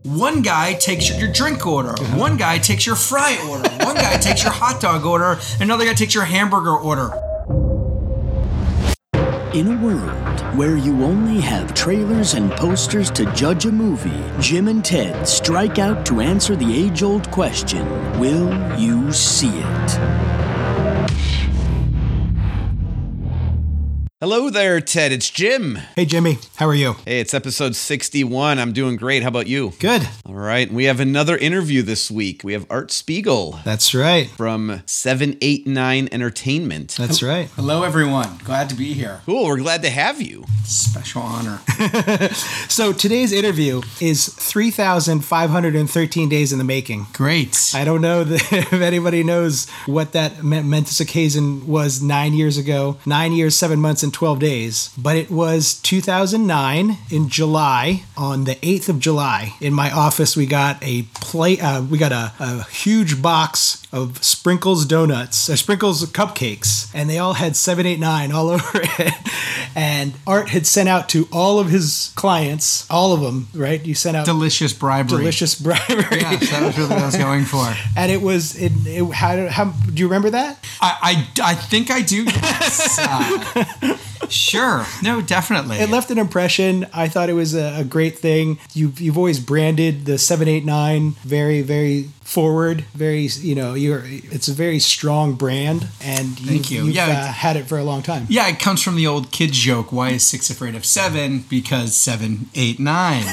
One guy takes your drink order. One guy takes your fry order. One guy takes your hot dog order. Another guy takes your hamburger order. In a world where you only have trailers and posters to judge a movie, Jim and Ted strike out to answer the age-old question, will you see it? Hello there, Ted. It's Jim. Hey, Jimmy. How are you? Hey, it's episode 61. I'm doing great. How about you? Good. All right. We have another interview this week. We have Art Spiegel That's right. from 789 Entertainment. That's right. Hello, everyone. Glad to be here. Cool. We're glad to have you. Special honor. So today's interview is 3,513 days in the making. Great. I don't know if anybody knows what that momentous occasion was 9 years ago. 9 years, 7 months, and 12 days. But it was 2009 in July. On the 8th of July, in my office, we got a huge box of Sprinkles donuts, Sprinkles cupcakes, and they all had 789 all over it. And Art had sent out to all of his clients, all of them, right? You sent out Delicious bribery. delicious bribery. Yes, that was really what I was going for. And it was, how do you remember that? I think I do, yes. Sure. No, definitely. It left an impression. I thought it was a great thing. You've always branded the 789 very, very forward, very, it's a very strong brand, and you've had it for a long time. Yeah, it comes from the old kid joke, why is 6 afraid of 7? Because 7, 8, 9.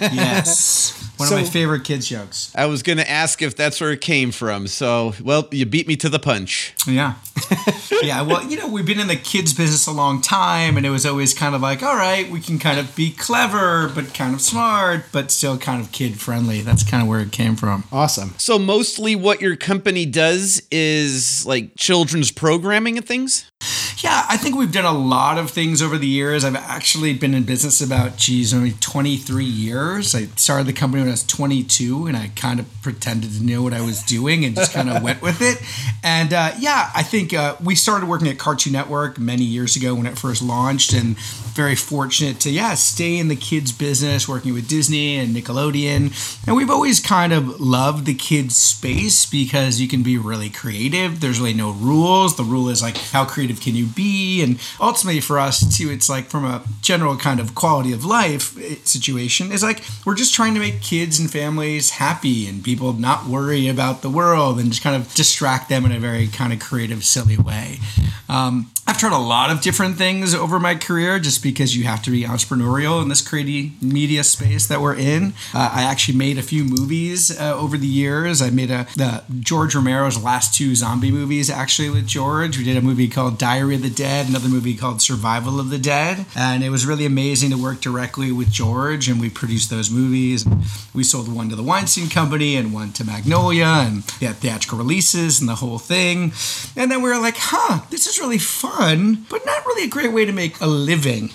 Yes. One of my favorite kids jokes. I was going to ask if that's where it came from. So, well, you beat me to the punch. Yeah. Yeah, well, we've been in the kids business a long time, and it was always kind of like, all right, we can kind of be clever, but kind of smart, but still kind of kid-friendly. That's kind of where it came from. Awesome. So mostly what your company does is like children's programming and things? Yeah, I think we've done a lot of things over the years. I've actually been in business about, only 23 years. I started the company when I was 22, and I kind of pretended to know what I was doing and just kind of went with it. And I think we started working at Cartoon Network many years ago when it first launched, and very fortunate to, stay in the kids business, working with Disney and Nickelodeon. And we've always kind of loved the kids space because you can be really creative. There's really no rules. The rule is like, how creative can you be? And ultimately for us too, it's like from a general kind of quality of life situation is like, we're just trying to make kids and families happy and people not worry about the world and just kind of distract them in a very kind of creative, silly way. I've tried a lot of different things over my career just because you have to be entrepreneurial in this creative media space that we're in. I actually made a few movies over the years. I made George Romero's last 2 zombie movies actually with George. We did a movie called Diary of the Dead, another movie called Survival of the Dead. And it was really amazing to work directly with George, and we produced those movies. And we sold one to the Weinstein Company and one to Magnolia, and they had theatrical releases and the whole thing. And then we were like, this is really fun, but not really a great way to make a living.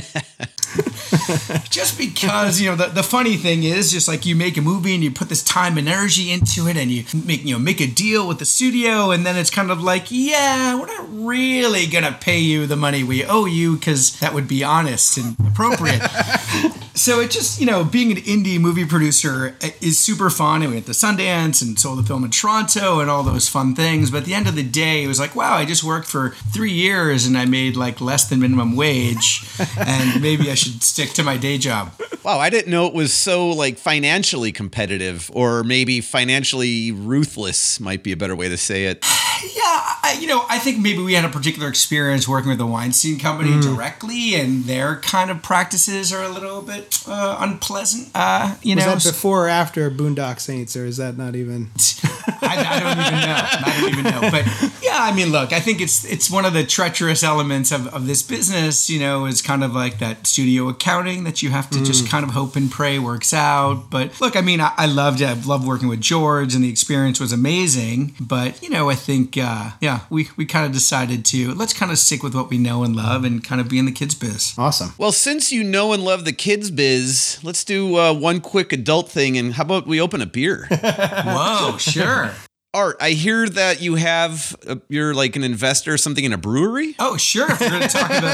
Just because, the funny thing is just like you make a movie and you put this time and energy into it and you make a deal with the studio, and then it's kind of like, we're not really going to pay you the money we owe you because that would be honest and appropriate. So it just, being an indie movie producer is super fun. And we went to Sundance and sold the film in Toronto and all those fun things. But at the end of the day, it was like, wow, I just worked for 3 years and I made like less than minimum wage. And maybe I should stick to my day job. Wow, I didn't know it was so like financially competitive, or maybe financially ruthless might be a better way to say it. Yeah, I think maybe we had a particular experience working with the Weinstein Company directly, and their kind of practices are a little bit unpleasant. Was that before or after Boondock Saints, or is that not even? I don't even know. But yeah, look, I think it's one of the treacherous elements of this business, is kind of like that studio accounting that you have to just kind of hope and pray works out. But look, I loved working with George, and the experience was amazing. But, I think, we kind of decided to, let's kind of stick with what we know and love and kind of be in the kids biz. Awesome. Well, since you know and love the kids biz, let's do one quick adult thing. And how about we open a beer? Whoa, sure. Art, I hear that you have, you're like an investor or something in a brewery? Oh, sure. If we're going to talk about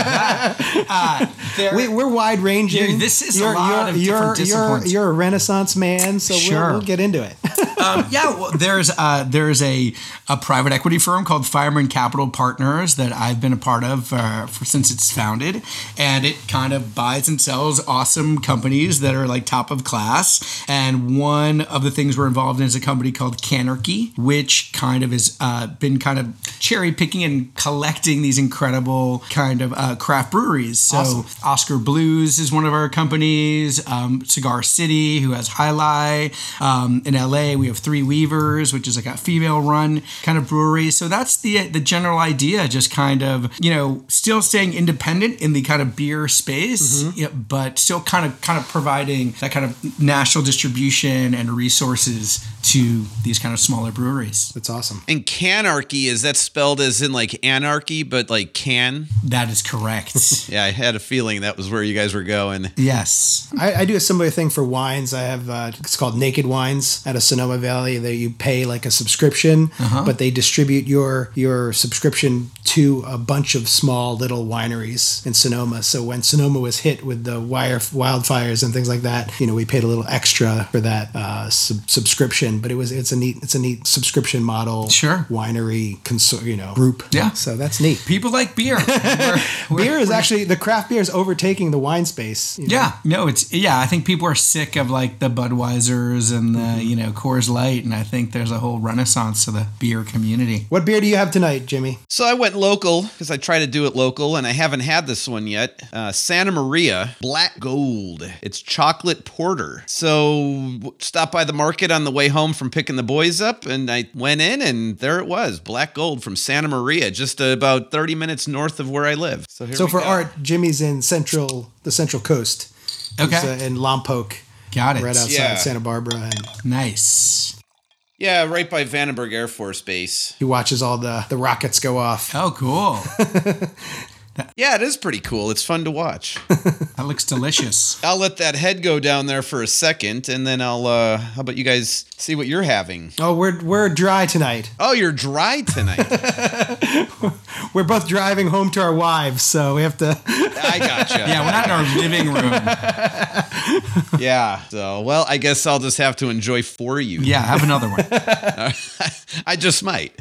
that. We're wide ranging. This is a lot of different disciplines. You're a Renaissance man, so we'll get into it. Well, there's a private equity firm called Fireman Capital Partners that I've been a part of since it's founded, and it kind of buys and sells awesome companies that are like top of class. And one of the things we're involved in is a company called Canarchy, which kind of has been kind of cherry picking and collecting these incredible kind of craft breweries. So awesome. Oscar Blues is one of our companies. Cigar City, who has Jai Alai. In LA, we have Three Weavers, which is like a female-run kind of brewery. So that's the general idea, just kind of, still staying independent in the kind of beer space, but still kind of providing that kind of national distribution and resources to these kind of smaller breweries. That's awesome. And Canarchy, is that spelled as in like anarchy, but like can? That is correct. Yeah, I had a feeling that was where you guys were going. Yes. I do a similar thing for wines. I have, it's called Naked Wines out of Sonoma Valley. That you pay like a subscription, but they distribute your subscription to a bunch of small little wineries in Sonoma. So when Sonoma was hit with the wildfires and things like that, we paid a little extra for that subscription. But it's a neat subscription model. Sure. Winery group. Yeah. So that's neat. People like beer. Beer is actually, the craft beer is overtaking the wine space. Yeah. No, I think people are sick of like the Budweisers and the Coors Light, and I think there's a whole renaissance to the beer community. What beer do you have tonight, Jimmy? So I went local because I try to do it local, and I haven't had this one yet. Santa Maria Black Gold. It's chocolate porter. So stopped by the market on the way home from picking the boys up, and I went in, and there it was, Black Gold from Santa Maria, just about 30 minutes north of where I live. So for Art, Jimmy's in the Central Coast. Okay. He's, in Lompoc. Got it. Right outside Santa Barbara. Nice. Yeah, right by Vandenberg Air Force Base. He watches all the rockets go off. Oh, cool. Yeah, it is pretty cool. It's fun to watch. That looks delicious. I'll let that head go down there for a second, and then how about you guys see what you're having? Oh, we're dry tonight. Oh, you're dry tonight. We're both driving home to our wives, so we have to. I gotcha. Yeah, we're not in our living room. Yeah. So, well, I guess I'll just have to enjoy for you. Yeah, have another one. I just might.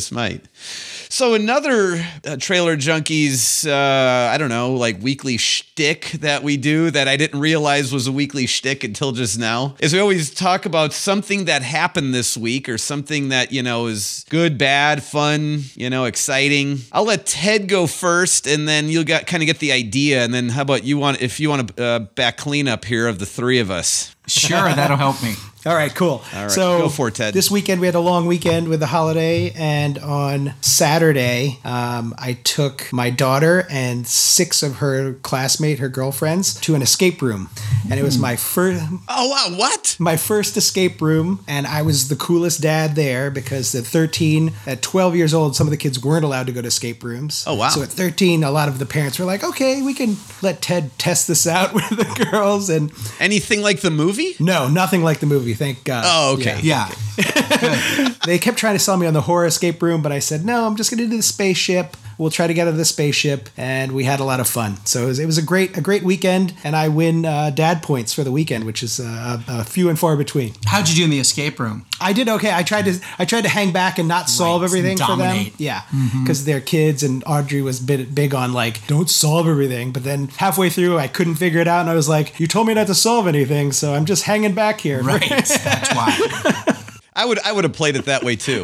So another Trailer Junkies, I don't know, like weekly shtick that we do that I didn't realize was a weekly shtick until just now is we always talk about something that happened this week or something that, is good, bad, fun, exciting. I'll let Ted go first, and then you'll kind of get the idea. And then how about if you want to back cleanup here of the three of us? Sure, that'll help me. All right, cool. All right, so go for it, Ted. This weekend we had a long weekend with the holiday, and on Saturday I took my daughter and 6 of her girlfriends, to an escape room, and it was my first. Oh wow! What? My first escape room, and I was the coolest dad there because at 12 years old, some of the kids weren't allowed to go to escape rooms. Oh wow! So at 13, a lot of the parents were like, "Okay, we can let Ted test this out with the girls." And anything like the movie? No, nothing like the movie. Thank God. Oh, okay. Yeah. They kept trying to sell me on the horror escape room, but I said, no, I'm just going to do the spaceship. We'll try to get out of the spaceship, and we had a lot of fun. So it was a great weekend, and I win dad points for the weekend, which is a few and far between. How'd you do in the escape room? I did okay. I tried to hang back and not solve everything dominate. for them. Yeah, because they're kids, and Audrey was big on like, don't solve everything. But then halfway through, I couldn't figure it out, and I was like, you told me not to solve anything, so I'm just hanging back here. Right, that's why. I would have played it that way too.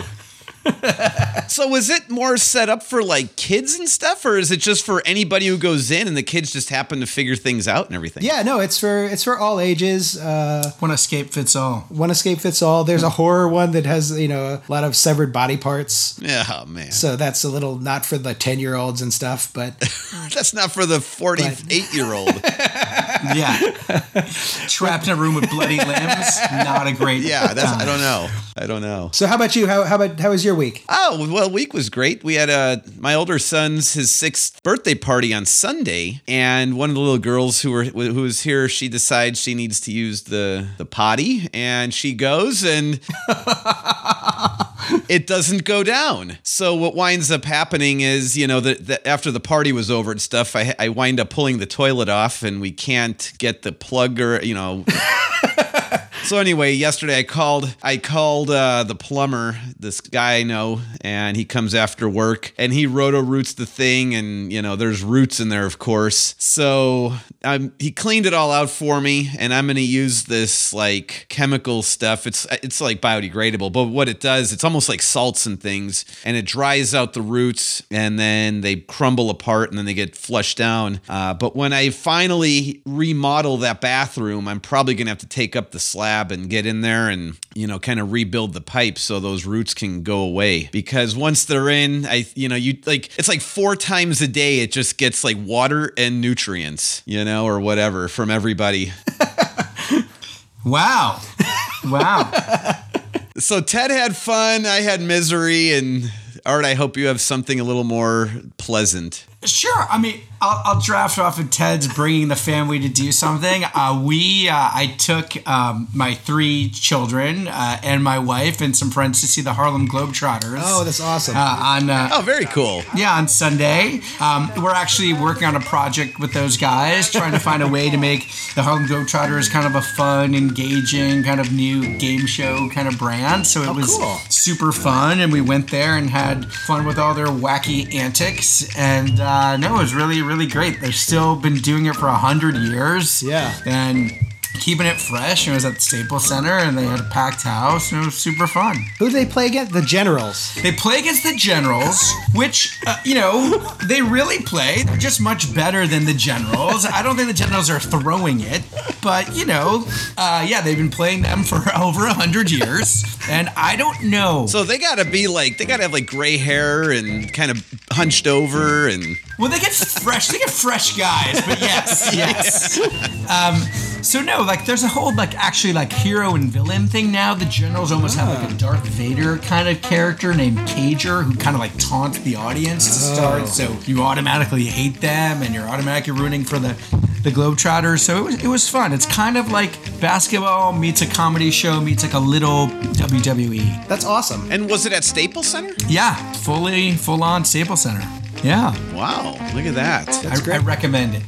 So was it more set up for like kids and stuff, or is it just for anybody who goes in and the kids just happen to figure things out and everything? Yeah, no, it's for all ages. One escape fits all. One escape fits all. There's a horror one that has a lot of severed body parts. Yeah, oh, man. So that's a little not for the 10-year-olds and stuff, but that's not for the 48-year-old. Yeah, trapped in a room with bloody limbs. Not a great. Yeah, I don't know. So how about you? How was your week? Oh, well, week was great. We had my older son's his 6th birthday party on Sunday, and one of the little girls who was here, she decides she needs to use the potty, and she goes, and it doesn't go down. So what winds up happening is, that after the party was over and stuff, I wind up pulling the toilet off and we can't get the plug or, So anyway, yesterday I called the plumber, this guy I know, and he comes after work and he roto-roots the thing, and there's roots in there, of course. So he cleaned it all out for me, and I'm going to use this like chemical stuff. It's like biodegradable, but what it does, it's almost like salts and things, and it dries out the roots, and then they crumble apart, and then they get flushed down. But when I finally remodel that bathroom, I'm probably going to have to take up the slab and get in there and kind of rebuild the pipe so those roots can go away, because once they're in, it's like 4 times a day it just gets like water and nutrients, or whatever from everybody. Wow. So Ted had fun, I had misery, and Art, I hope you have something a little more pleasant. Sure. I mean, I'll draft off of Ted's bringing the family to do something. I took my 3 children and my wife and some friends to see the Harlem Globetrotters. Oh, that's awesome. Very cool. Yeah, on Sunday. We're actually working on a project with those guys, trying to find a way to make the Harlem Globetrotters kind of a fun, engaging, kind of new game show kind of brand. So it was super fun, and we went there and had fun with all their wacky antics, and it was really, really great. They've still been doing it for 100 years. Yeah. And keeping it fresh. It was at the Staples Center, and they had a packed house, and it was super fun. Who do they play against? The Generals. They play against the Generals, which, they really play. They're just much better than the Generals. I don't think the Generals are throwing it, but, they've been playing them for over 100 years, and I don't know. So they gotta have like gray hair and kind of hunched over and... Well, they get fresh guys, but yes. So no, there's a whole hero and villain thing now. The Generals almost have like a Darth Vader kind of character named Cager who kind of taunts the audience to start. So you automatically hate them and you're automatically rooting for the Globetrotters. So it was fun. It's kind of like basketball meets a comedy show meets like a little WWE. That's awesome. And was it at Staples Center? Yeah, full on Staples Center. Yeah. Wow, look at that. I recommend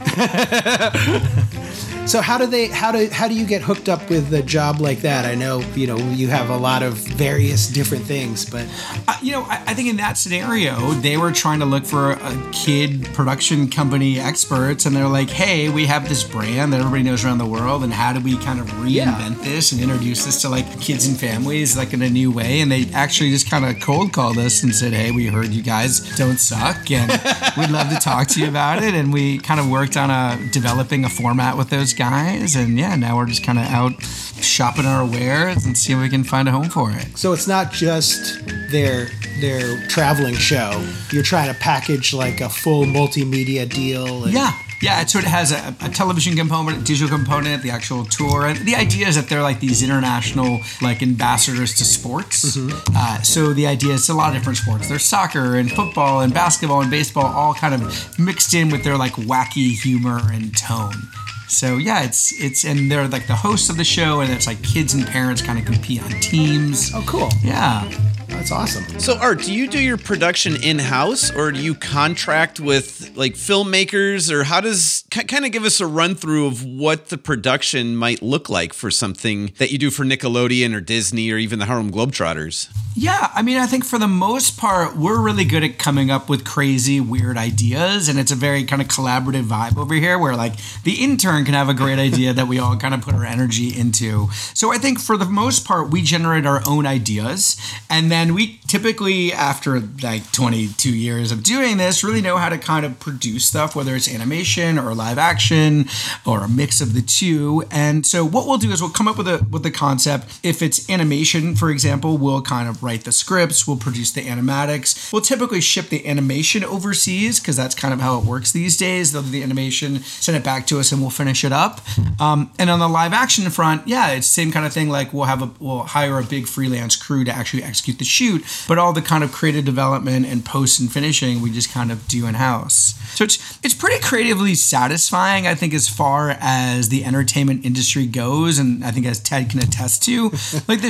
it. So how do you get hooked up with a job like that? I know, you have a lot of various different things, but... I think in that scenario, they were trying to look for a kid production company experts, and they're like, hey, we have this brand that everybody knows around the world, and how do we kind of reinvent this and introduce this to kids and families in a new way? And they actually just kind of cold called us and said, hey, we heard you guys don't suck, and we'd love to talk to you about it. And we kind of worked on developing a format with those guys, and now we're just kind of out shopping our wares and see if we can find a home for it. So it's not just their traveling show. You're trying to package a full multimedia deal. Yeah, so it has a television component, a digital component, the actual tour. And the idea is that they're these international ambassadors to sports. Mm-hmm. So the idea is a lot of different sports. There's soccer and football and basketball and baseball all kind of mixed in with their wacky humor and tone. So it's and they're the hosts of the show, and it's kids and parents kind of compete on teams. Oh, cool. Yeah. That's awesome. So, Art, do you do your production in-house, or do you contract with filmmakers, or how does kind of give us a run through of what the production might look like for something that you do for Nickelodeon or Disney or even the Harlem Globetrotters? Yeah, I think for the most part, we're really good at coming up with crazy, weird ideas, and it's a very kind of collaborative vibe over here where the intern can have a great idea that we all kind of put our energy into. So I think for the most part, we generate our own ideas, and then we typically, after 22 years of doing this, really know how to kind of produce stuff, whether it's animation or live action or a mix of the two. And so what we'll do is we'll come up with a concept. If it's animation, for example, we'll kind of write the scripts, we'll produce the animatics. We'll typically ship the animation overseas because that's kind of how it works these days. They'll do the animation, send it back to us, and we'll finish finish it up. And on the live action front, yeah, it's the same kind of thing. Like we'll hire a big freelance crew to actually execute the shoot, but all the kind of creative development and post and finishing we just kind of do in house. So it's pretty creatively satisfying, I think, as far as the entertainment industry goes, and I think as Ted can attest to, like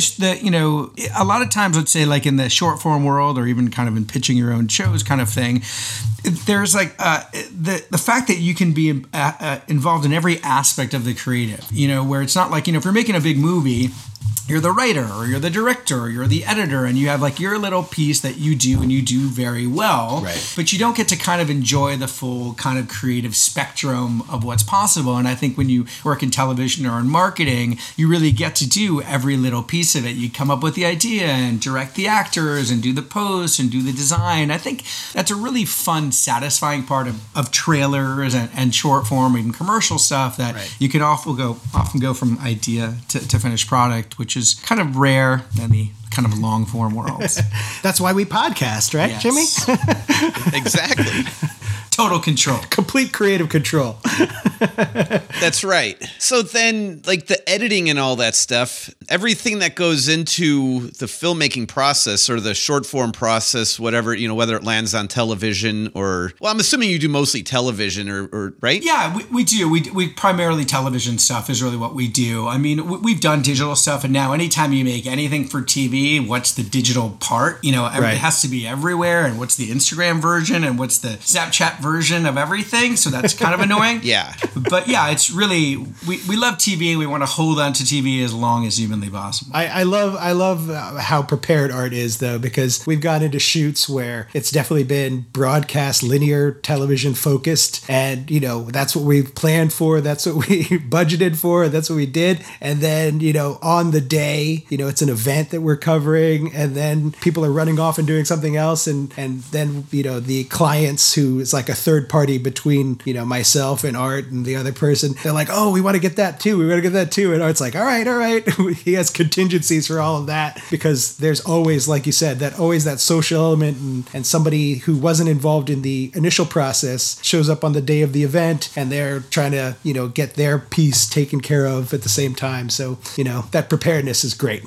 a lot of times, let's say like in the short form world, or even kind of in pitching your own shows kind of thing, there's like the fact that you can be involved in every aspect of the creative, where it's not like, if you're making a big movie, you're the writer or you're the director or you're the editor, and you have like your little piece that you do and you do very well, right. But you don't get to kind of enjoy the full kind of creative spectrum of what's possible. And I think when you work in television or in marketing, you really get to do every little piece of it. You come up with the idea and direct the actors and do the post and do the design. I think that's a really fun, satisfying part of trailers and short form, even commercial stuff that right. You can often go from idea to finished product, which is kind of rare in the kind of long form worlds. That's why we podcast, right, yes. Jimmy? Exactly. Total control. Complete creative control. That's right. So then, like the editing and all that stuff, everything that goes into the filmmaking process or the short form process, whatever, whether it lands on television or, well, I'm assuming you do mostly television or right? Yeah, we do. We primarily television stuff is really what we do. I mean, we've done digital stuff, and now anytime you make anything for TV, what's the digital part? Right. It has to be everywhere, and what's the Instagram version, and what's the Snapchat version of everything. So that's kind of annoying. Yeah. But yeah, it's really, we love TV. We want to hold on to TV as long as humanly possible. I love how prepared Art is, though, because we've gone into shoots where it's definitely been broadcast, linear television focused. And, that's what we planned for. That's what we budgeted for. That's what we did. And then, on the day, it's an event that we're covering. And then people are running off and doing something else. And then, the clients, who is like a third party between, myself and Art and the other person, they're like, oh, we want to get that too. And Art's like, all right. He has contingencies for all of that, because there's always, like you said, that social element, and somebody who wasn't involved in the initial process shows up on the day of the event, and they're trying to, get their piece taken care of at the same time. So, that preparedness is great.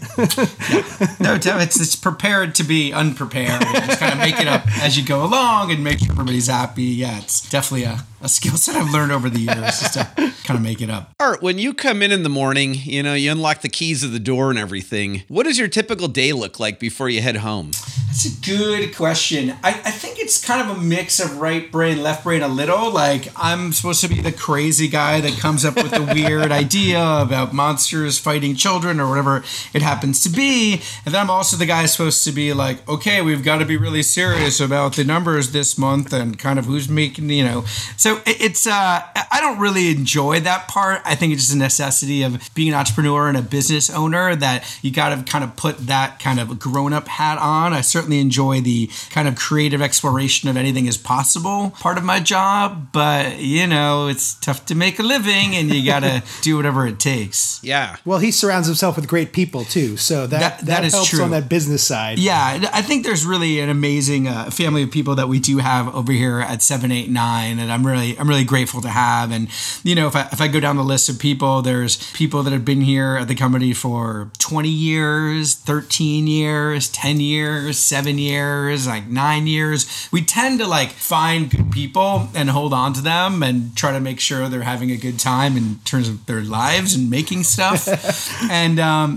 No, it's prepared to be unprepared. And just kind of make it up as you go along and make sure everybody's happy. Yeah, it's definitely a skill set I've learned over the years, just to kind of make it up. Art, when you come in the morning, you unlock the keys of the door and everything. What does your typical day look like before you head home? That's a good question. I think it's kind of a mix of right brain, left brain a little. Like, I'm supposed to be the crazy guy that comes up with a weird idea about monsters fighting children or whatever it happens to be. And then I'm also the guy supposed to be like, okay, we've got to be really serious about the numbers this month and kind of who's making, So it's, I don't really enjoy that part. I think it's just a necessity of being an entrepreneur and a business owner, that you got to kind of put that kind of grown-up hat on. I certainly enjoy the kind of creative exploration of anything is possible part of my job, but it's tough to make a living, and you got to do whatever it takes. Yeah. Well, he surrounds himself with great people too, so that is helps true. on that business side. Yeah, I think there's really an amazing family of people that we do have over here at 789, and I'm really grateful to have. And if I go down the list of people, there's people that have been here at the company for 20 years, 13 years, 10 years, 7 years, like 9 years. We tend to like find good people and hold on to them and try to make sure they're having a good time in terms of their lives and making stuff. And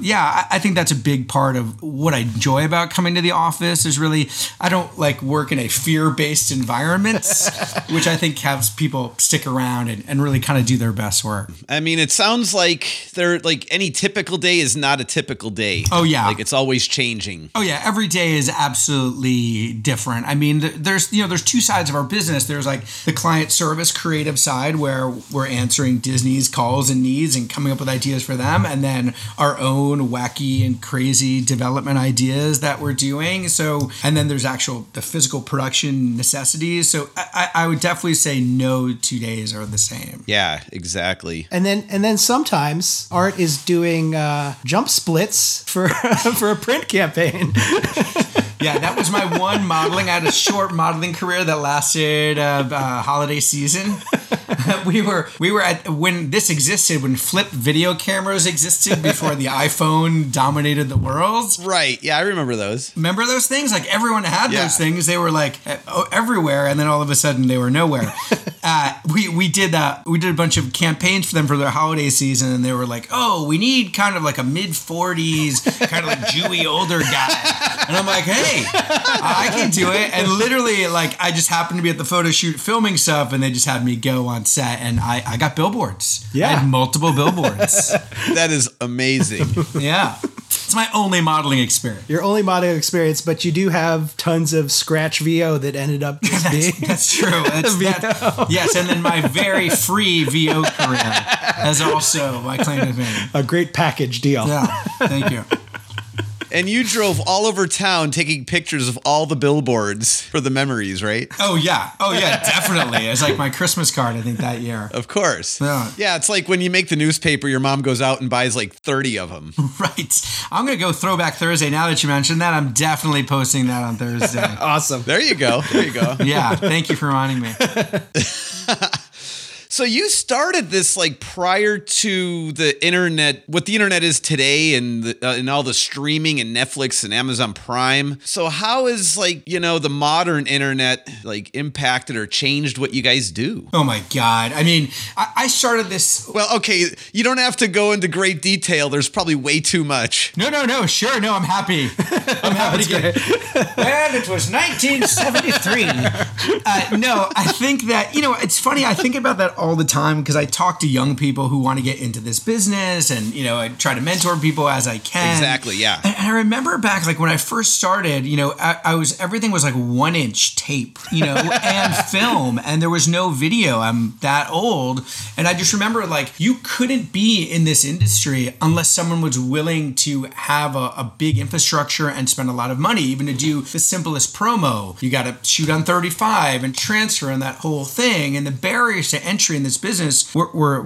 I think that's a big part of what I enjoy about coming to the office is really, I don't like work in a fear-based environment, which I think helps people stick around and really kind of do their best work. I mean, it sounds like any typical day is not a typical day. Oh, yeah. Like it's always changing. Oh, yeah. Every day is absolutely different. I mean, there's two sides of our business. There's like the client service creative side, where we're answering Disney's calls and needs and coming up with ideas for them. And then our own wacky and crazy development ideas that we're doing. So, and then there's the physical production necessities. So I would definitely say no 2 days are the same. Yeah, exactly. And then sometimes Art is doing jump splits for for a print campaign. Yeah, that was my one modeling. I had a short modeling career that lasted holiday season. we were at when this existed, when flip video cameras existed before the iPhone dominated the world. Right. Yeah, I remember those. Remember those things? Like everyone had those things. They were like everywhere, and then all of a sudden they were nowhere. We did a bunch of campaigns for them for their holiday season, and they were like, "Oh, we need kind of like a mid-40s, kind of like Jewy older guy." And I'm like, "Hey, I can do it." And literally, like, I just happened to be at the photo shoot filming stuff, and they just had me go on set, and I got billboards. Yeah, I had multiple billboards. That is amazing. Yeah. It's my only modeling experience. Your only modeling experience, but you do have tons of scratch VO that ended up just being... That's true. Yes, and then my very free VO career is also my claim to fame. A great package deal. Yeah, thank you. And you drove all over town taking pictures of all the billboards for the memories, right? Oh, yeah, definitely. It's like my Christmas card, I think, that year. Of course. Yeah, it's like when you make the newspaper, your mom goes out and buys like 30 of them. Right. I'm going to go Throwback Thursday. Now that you mentioned that, I'm definitely posting that on Thursday. Awesome. There you go. Yeah, thank you for reminding me. So you started this like prior to the internet, what the internet is today, and all the streaming and Netflix and Amazon Prime. So how is the modern internet like impacted or changed what you guys do? Oh my God. I mean, I started this. Well, okay, you don't have to go into great detail. There's probably way too much. No. Sure. No, I'm happy. I'm happy to get it. Well, it was 1973. No, I think that, it's funny. I think about that all the time because I talk to young people who want to get into this business, and I try to mentor people as I can. Exactly, yeah. And I remember back like when I first started, everything was like 1-inch tape, and film, and there was no video. I'm that old, and I just remember like you couldn't be in this industry unless someone was willing to have a big infrastructure and spend a lot of money, even to do the simplest promo. You got to shoot on 35 and transfer and that whole thing, and the barriers to entry in this business were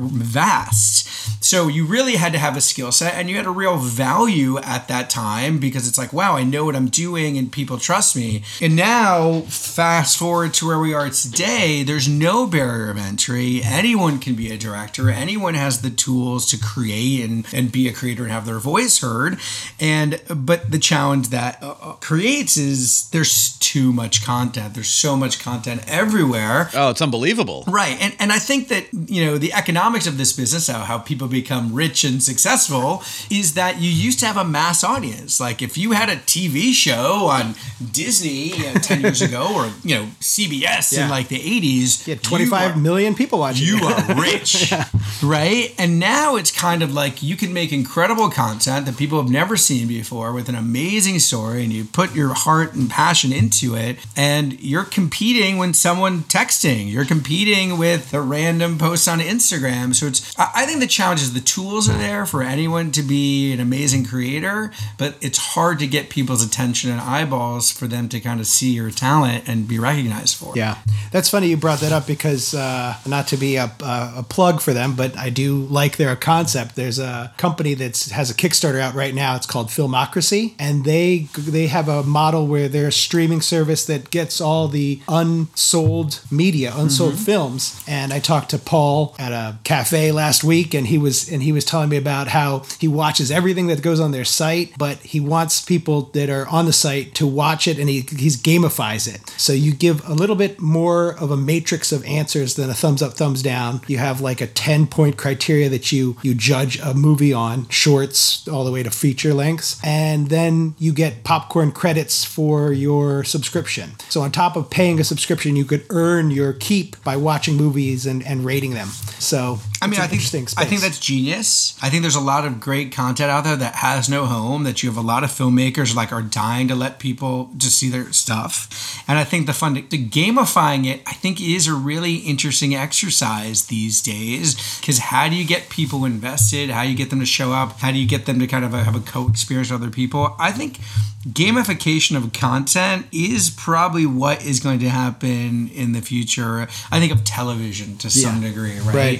vast. So you really had to have a skill set, and you had a real value at that time because it's like, wow, I know what I'm doing and people trust me. And now, fast forward to where we are today, there's no barrier of entry. Anyone can be a director. Anyone has the tools to create and be a creator and have their voice heard. But the challenge that creates is there's too much content. There's so much content everywhere. Oh, it's unbelievable. Right. And I think that, the economics of this business, how people become rich and successful, is that you used to have a mass audience. Like if you had a TV show on Disney 10 years ago, or, CBS in like the 80s. You had 25 million people watching. You are rich, right? And now it's kind of like you can make incredible content that people have never seen before with an amazing story, and you put your heart and passion into it, and you're competing with someone texting. You're competing with a random post on Instagram. So I think the challenge is the tools are there for anyone to be an amazing creator, but it's hard to get people's attention and eyeballs for them to kind of see your talent and be recognized for it. Yeah. That's funny you brought that up because not to be a plug for them, but I do like their concept. There's a company that has a Kickstarter out right now. It's called Filmocracy, and they have a model where they're a streaming service that gets all the unsold media, unsold films. And I talked to Paul at a cafe last week, and he was telling me about how he watches everything that goes on their site, but he wants people that are on the site to watch it, and he gamifies it. So you give a little bit more of a matrix of answers than a thumbs up, thumbs down. You have like a 10-point criteria that you judge a movie on, shorts all the way to feature lengths, and then you get popcorn credits for your subscription. So on top of paying a subscription, you could earn your keep by watching movies and rating them. So I think that's genius. I think there's a lot of great content out there that has no home, that you have a lot of filmmakers like are dying to let people just see their stuff. And I think the gamifying it, I think, is a really interesting exercise these days, because how do you get people invested? How do you get them to show up? How do you get them to kind of have a co-experience with other people? I think gamification of content is probably what is going to happen in the future. I think of television to some degree, right? I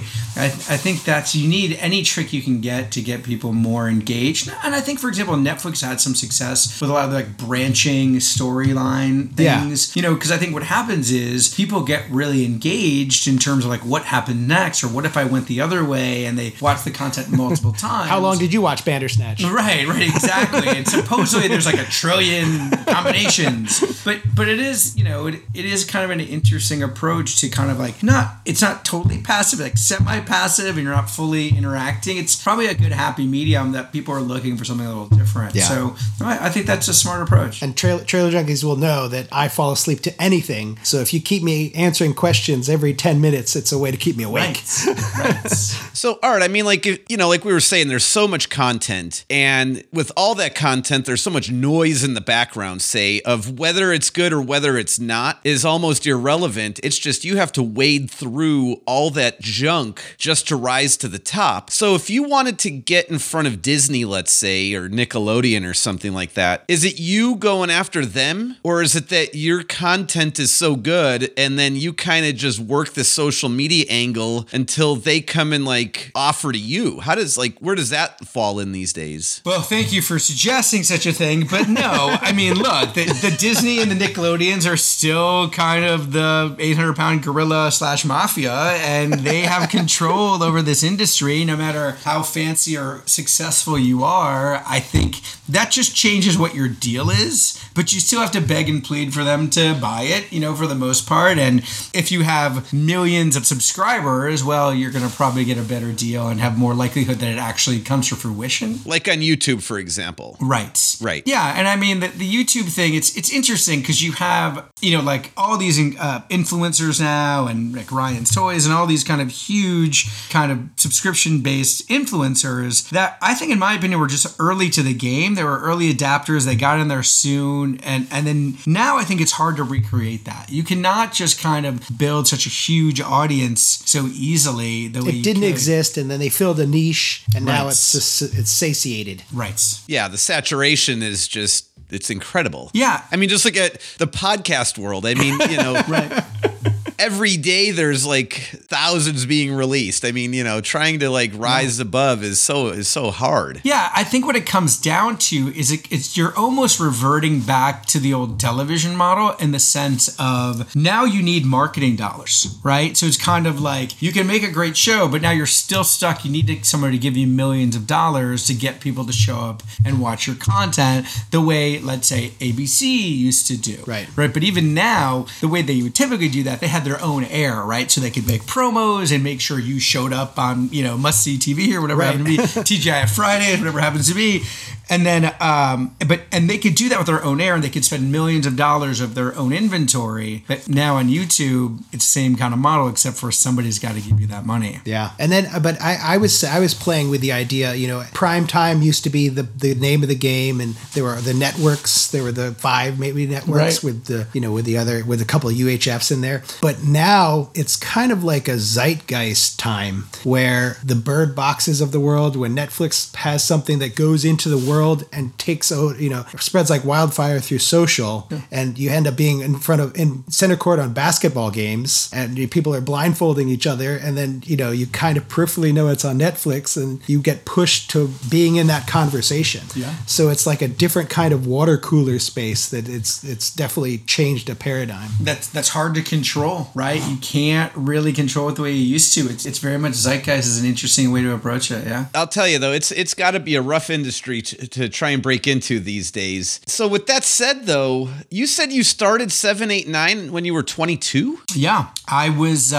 I think that's, you need any trick you can get to get people more engaged. And I think, for example, Netflix had some success with a lot of like branching storyline things, you know, because I think what happens is people get really engaged in terms of like what happened next, or what if I went the other way, and they watch the content multiple times. How long did you watch Bandersnatch? Right, exactly. And supposedly there's like a trillion combinations, but it is, you know, it is kind of an interesting approach to kind of like, it's not totally passive, like semi-passive, and you're not fully interacting. It's probably a good happy medium that people are looking for something a little different. Yeah. So I think that's a smart approach. And Trailer Junkies will know that I fall asleep to anything. So if you keep me answering questions every 10 minutes, it's a way to keep me awake. Right. So, Art, I mean, like, you know, like we were saying, there's so much content. And with all that content, there's so much noise in the background, say, of whether it's good or whether it's not is almost irrelevant. It's just you have to wade through all that junk just to rise to the top. So if you wanted to get in front of Disney, let's say, or Nickelodeon or something like that, is it you going after them? Or is it that your content is so good and then you kind of just work the social media angle until they come and like offer to you? Where does that fall in these days? Well, thank you for suggesting such a thing, but no, I mean, look, the Disney and the Nickelodeons are still kind of the 800-pound gorilla / mafia, and they have control over this industry. No matter how fancy or successful you are, I think that just changes what your deal is, but you still have to beg and plead for them to buy it, you know, for the most part. And if you have millions of subscribers, well, you're going to probably get a better deal and have more likelihood that it actually comes to fruition. Like on YouTube, for example. Right. Yeah, and I mean, the YouTube thing, it's interesting because you have, you know, like all these influencers now, and like Ryan's Toys and all these kind of huge kind of subscription-based influencers that I think, in my opinion, were just early to the game. They were early adapters. They got in there soon. And then now I think it's hard to recreate that. You cannot just kind of build such a huge audience so easily the way it didn't exist, and then they filled a niche, and now it's satiated. Right. Yeah, the saturation is just, it's incredible. Yeah. I mean, just look at the podcast world. I mean, you know, Right. Every day there's like thousands being released. I mean, you know, trying to like rise above is so hard. Yeah, I think what it comes down to is it's you're almost reverting back to the old television model in the sense of now you need marketing dollars, right? So it's kind of like you can make a great show, but now you're still stuck. You need somebody to give you millions of dollars to get people to show up and watch your content the way, let's say, ABC used to do. Right. But even now, the way they would typically do that, they had their own air, right? So they could make promos and make sure you showed up on, you know, Must See TV or whatever happened to be, TGIF Fridays, whatever happens to be. And then, and they could do that with their own air, and they could spend millions of dollars of their own inventory. But now on YouTube, it's the same kind of model, except for somebody's got to give you that money. Yeah, and then, but I was playing with the idea. You know, prime time used to be the name of the game, and there were the networks. There were the 5 maybe networks with the, you know, with a couple of UHFs in there. But now it's kind of like a zeitgeist time where the Bird Boxes of the world, when Netflix has something that goes into the world and takes out, you know, spreads like wildfire through social, and you end up being in center court on basketball games, and people are blindfolding each other, and then, you know, you kind of peripherally know it's on Netflix, and you get pushed to being in that conversation. Yeah. So it's like a different kind of water cooler space that it's definitely changed a paradigm. That's hard to control, right? You can't really control it the way you used to. It's very much zeitgeist is an interesting way to approach it. Yeah. I'll tell you though, it's got to be a rough industry to try and break into these days. So with that said though, you said you started 789 when you were 22? Yeah. I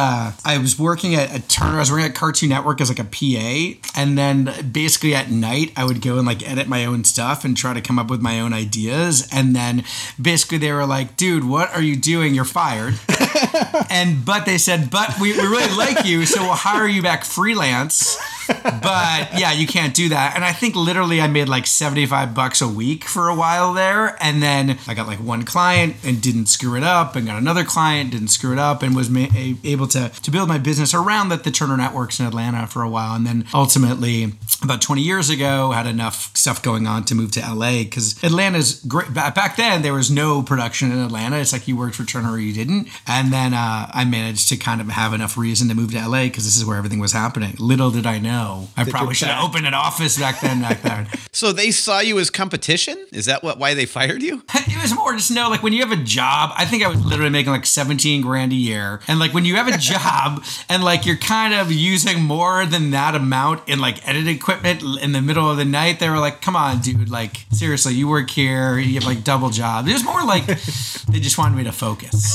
was working at Turner. I was working at Cartoon Network as like a PA, and then basically at night I would go and like edit my own stuff and try to come up with my own ideas. And then basically they were like, "Dude, what are you doing? You're fired." But they said, "But we really like you, so we'll hire you back freelance." But yeah, you can't do that. And I think literally I made like $75 a week for a while there. And then I got like one client and didn't screw it up, and got another client, didn't screw it up, and was able to build my business around the Turner Networks in Atlanta for a while. And then ultimately, about 20 years ago, had enough stuff going on to move to LA, because Atlanta's great. Back then, there was no production in Atlanta. It's like you worked for Turner or you didn't. And then I managed to kind of have enough reason to move to LA because this is where everything was happening. Little did I know, I probably should have opened an office back then. So they saw you as competition? Is that why they fired you? It was more just like when you have a job, I think I was literally making like 17 grand a year. And like when you have a job and like you're kind of using more than that amount in like editing equipment in the middle of the night, they were like, come on, dude, like seriously, you work here, you have like double job. It was more like they just wanted me to focus.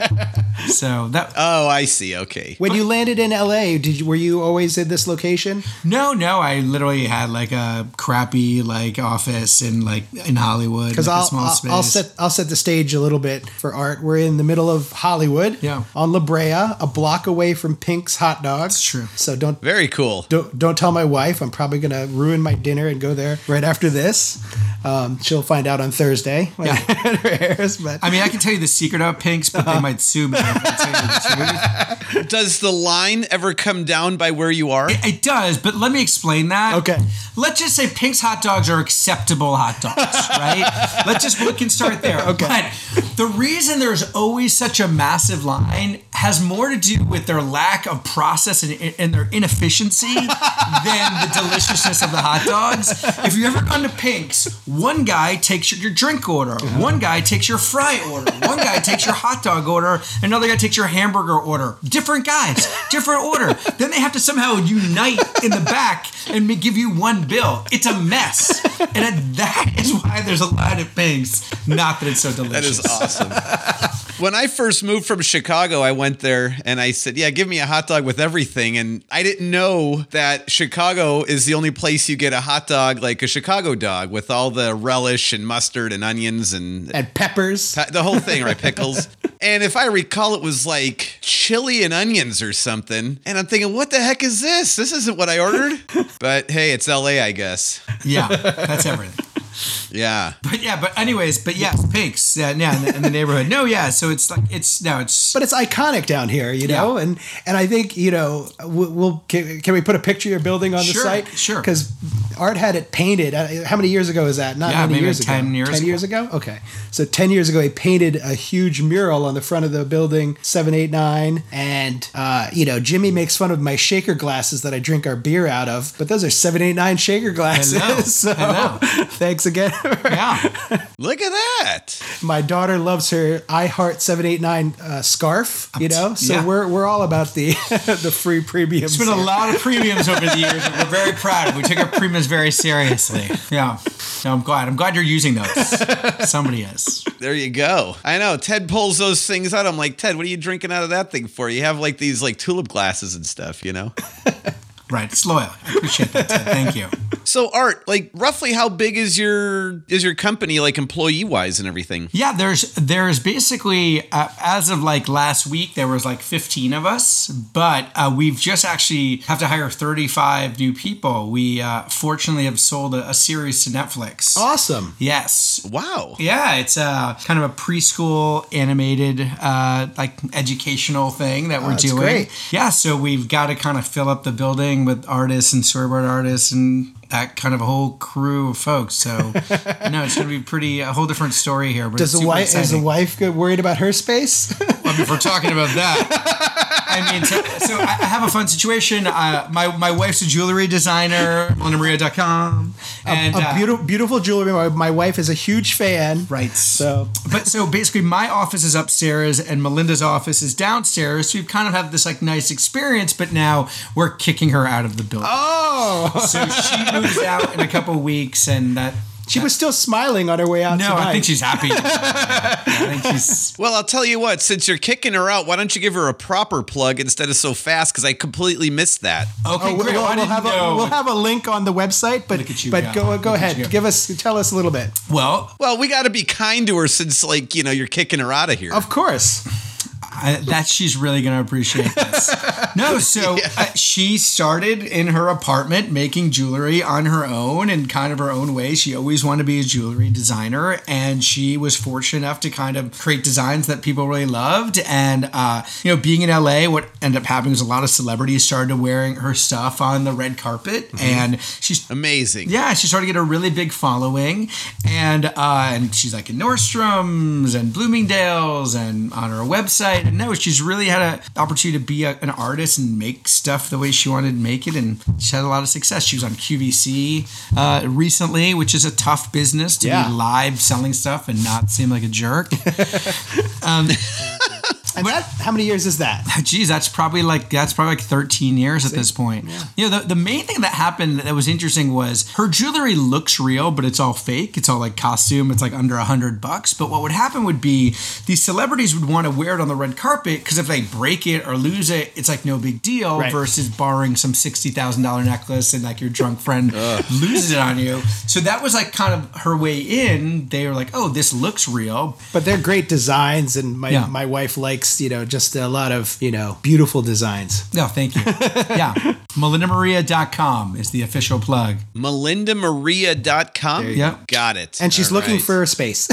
So that. Oh, I see. Okay. When you landed in LA, were you always in this location? No. I literally had like a crappy like office in Hollywood. Because like I'll set the stage a little bit for Art. We're in the middle of Hollywood. Yeah. On La Brea, a block away from Pink's Hot Dogs. That's true. So don't. Very cool. Don't tell my wife. I'm probably gonna ruin my dinner and go there right after this. She'll find out on Thursday when it airs. But I mean, I can tell you the secret about Pink's, but they might sue me if I tell you the truth. Does the line ever come down by where you are? It does, but let me explain that. Okay. Let's just say Pink's hot dogs are acceptable hot dogs, right? We can start there. Okay. But the reason there's always such a massive line has more to do with their lack of process and their inefficiency than the deliciousness of the hot dogs. If you've ever gone to Pink's, one guy takes your drink order, one guy takes your fry order, one guy takes your hot dog order, another guy takes your hamburger order. Different guys, different order. Then they have to somehow unite in the back and give you one bill. It's a mess. And that is why there's a line at Pink's. Not that it's so delicious. That is awesome. When I first moved from Chicago, I went there and I said, yeah, give me a hot dog with everything. And I didn't know that Chicago is the only place you get a hot dog like a Chicago dog with all the relish and mustard and onions and peppers. The whole thing, right? Pickles. And if I recall, it was like chili and onions or something. And I'm thinking, what the heck is this? This isn't what I ordered. But hey, it's LA, I guess. Yeah, that's everything. Yeah. But yes, Pink's. In the neighborhood. No, yeah. So it's like, but it's iconic down here, you know? And I think, can we put a picture of your building on the site? Sure. Because Art had it painted. How many years ago is that? Not many years ago. 10 years 10 years ago? Okay. So 10 years ago, he painted a huge mural on the front of the building, 789. And, Jimmy makes fun of my shaker glasses that I drink our beer out of, but those are 789 shaker glasses. Hello. Thanks again. Yeah. Look at that. My daughter loves her I Heart 789 scarf, so we're all about the the free premiums. There's been a lot of premiums over the years, and we're very proud. We take our premiums very seriously. Yeah. No, I'm glad you're using those. Somebody is. There you go. I know. Ted pulls those things out. I'm like, Ted, what are you drinking out of that thing for? You have like these like tulip glasses and stuff, Right. It's loyal. I appreciate that, Ted. Thank you. So Art, like roughly how big is your company, like employee wise and everything? Yeah, there's basically as of like last week there was like 15 of us, but we've just actually have to hire 35 new people. We fortunately have sold a series to Netflix. Awesome. Yes. Wow. Yeah, it's kind of a preschool animated like educational thing that we're doing. Great. Yeah, so we've got to kind of fill up the building with artists and storyboard artists and that kind of a whole crew of folks. So, it's going to be a whole different story here. But is the wife worried about her space? Well, if we're talking about that, I mean, so I have a fun situation. My wife's a jewelry designer, MelindaMaria.com. And beautiful jewelry. My wife is a huge fan. Right. So basically my office is upstairs and Melinda's office is downstairs. So we've kind of have this like nice experience, but now we're kicking her out of the building. Oh. So she moves out in a couple of weeks and she was still smiling on her way out. No, tonight. I think she's happy. Well, I'll tell you what, since you're kicking her out, why don't you give her a proper plug instead of so fast? Because I completely missed that. Okay, great. We'll have a link on the website, but go ahead. Tell us a little bit. Well, we got to be kind to her since, you're kicking her out of here. Of course. She's really going to appreciate this. No, so she started in her apartment making jewelry on her own in kind of her own way. She always wanted to be a jewelry designer, and she was fortunate enough to kind of create designs that people really loved. And, being in LA, what ended up happening was a lot of celebrities started wearing her stuff on the red carpet. Mm-hmm. And she's amazing. Yeah, she started to get a really big following. And she's like in Nordstrom's and Bloomingdale's and on her website. And no, she's really had an opportunity to be an artist and make stuff the way she wanted to make it. And she had a lot of success. She was on QVC recently, which is a tough business to be live selling stuff and not seem like a jerk. How many years is that? Geez, that's probably like 13 years at this point. Yeah. The main thing that happened that was interesting was her jewelry looks real, but it's all fake. It's all like costume. It's like under $100. But what would happen would be these celebrities would want to wear it on the red carpet because if they break it or lose it, it's like no big deal versus borrowing some $60,000 necklace and like your drunk friend loses it on you. So that was like kind of her way in. They were like, oh, this looks real. But they're great designs, and my wife likes, just a lot of, beautiful designs. No, thank you. Yeah. MelindaMaria.com is the official plug. MelindaMaria.com? Yep. Got it. And she's looking for a space.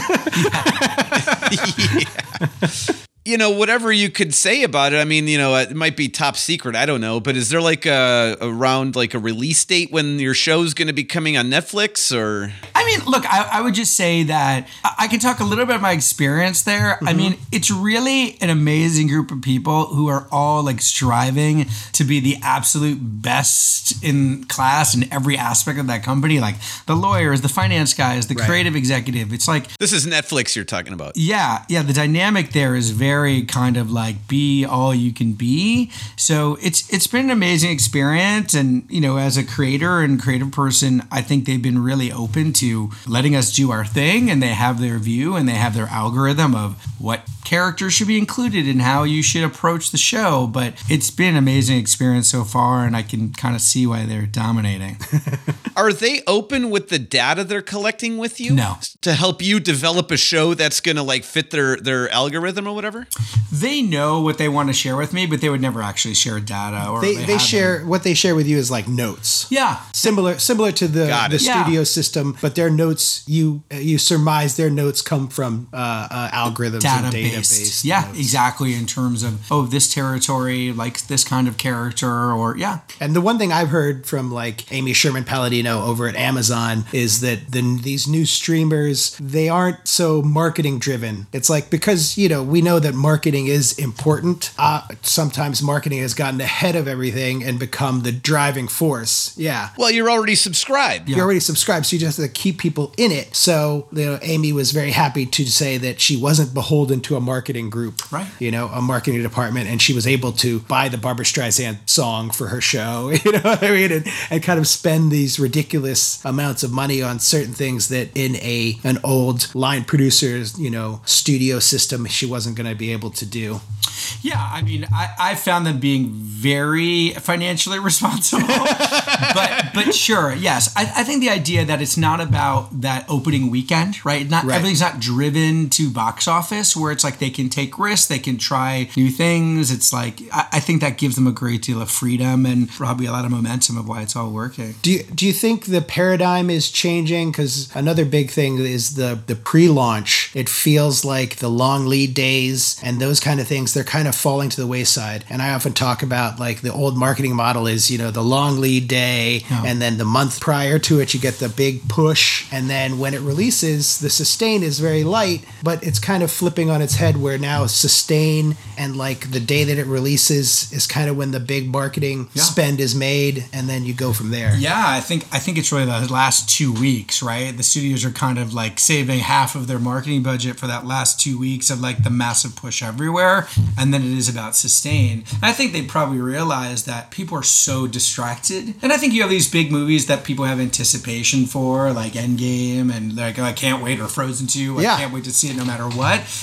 Whatever you could say about it, I mean, it might be top secret. I don't know. But is there like around like a release date when your show's going to be coming on Netflix or? I mean, look, I would just say that I can talk a little bit about my experience there. Mm-hmm. I mean, it's really an amazing group of people who are all like striving to be the absolute best in class in every aspect of that company. Like the lawyers, the finance guys, the creative executive. It's like. This is Netflix you're talking about. Yeah. The dynamic there is very kind of like be all you can be. So it's been an amazing experience. And, as a creator and creative person, I think they've been really open to letting us do our thing, and they have their view and they have their algorithm of what characters should be included and how you should approach the show. But it's been an amazing experience so far, and I can kind of see why they're dominating. Are they open with the data they're collecting with you? No. To help you develop a show that's going to like fit their algorithm or whatever? They know what they want to share with me, but they would never actually share data. Or they share what they share with you is like notes. Yeah, similar to the studio system, but their notes you surmise their notes come from algorithms and database. Yeah, notes. Exactly. In terms of this territory likes this kind of character, or And the one thing I've heard from like Amy Sherman Palladino over at Amazon is that these new streamers, they aren't so marketing driven. It's like because we know that marketing is important. Sometimes marketing has gotten ahead of everything and become the driving force. Yeah. Well, you're already subscribed. You're already subscribed, so you just have to keep people in it. So, Amy was very happy to say that she wasn't beholden to a marketing group, right? A marketing department, and she was able to buy the Barbra Streisand song for her show, what I mean, and kind of spend these ridiculous amounts of money on certain things that in an old line producer's, studio system, she wasn't going to be able to do. Yeah, I mean, I found them being very financially responsible, but sure, yes. I think the idea that it's not about that opening weekend, right? Everything's not driven to box office, where it's like they can take risks, they can try new things. It's like I think that gives them a great deal of freedom and probably a lot of momentum of why it's all working. Do you think the paradigm is changing? Because another big thing is the pre-launch. It feels like the long lead days and those kind of things, they're kind of falling to the wayside. And I often talk about like the old marketing model is, the long lead day, and then the month prior to it, you get the big push. And then when it releases, the sustain is very light, but it's kind of flipping on its head where now sustain and like the day that it releases is kind of when the big marketing spend is made. And then you go from there. Yeah, I think it's really the last 2 weeks, right? The studios are kind of like saving half of their marketing budget for that last 2 weeks of like the massive push everywhere. And then it is about sustain. And I think they probably realize that people are so distracted. And I think you have these big movies that people have anticipation for, like Endgame, and like, oh, I can't wait, or Frozen 2, I can't wait to see it no matter what. But at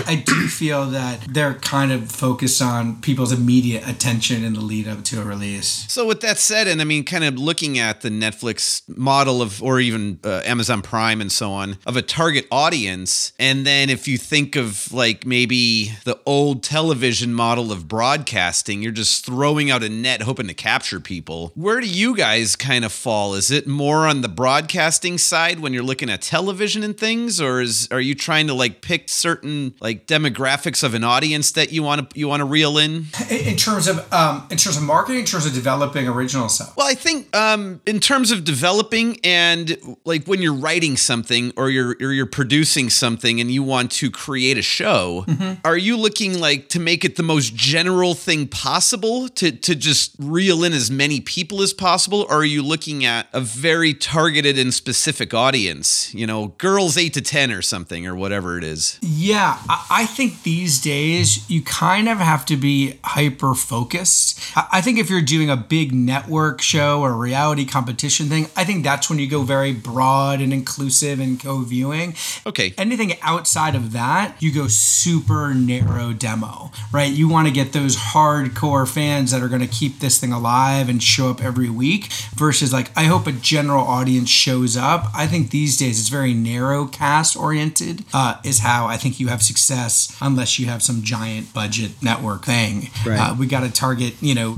I do feel that they're kind of focused on people's immediate attention in the lead up to a release. So with that said, and I mean, kind of looking at the Netflix model of, or even Amazon Prime and so on, of a target audience, and then if you think of like maybe the old television model of broadcasting, you're just throwing out a net hoping to capture people. Where do you guys kind of fall? Is it more on the broadcasting side when you're looking at television and things, or are you trying to like pick certain like demographics of an audience that you want to reel in? In terms of marketing, in terms of developing original stuff. Well, I think in terms of developing and like when you're writing something or you're producing something and you want to create a show, are you looking like to make it the most general thing possible to just reel in as many people as possible, or are you looking at a very targeted and specific audience, you know, girls 8 to 10 or something or whatever it is? Yeah, I think these days you kind of have to be hyper focused. I think if you're doing a big network show or reality competition thing, I think that's when you go very broad and inclusive and co-viewing. Okay. Anything outside of that, you go super narrow demo, right? You want to get those hardcore fans that are going to keep this thing alive and show up every week versus like, I hope a general audience shows up. I think these days it's very narrow cast oriented is how I think you have success unless you have some giant budget network thing. Right. We got to target, you know,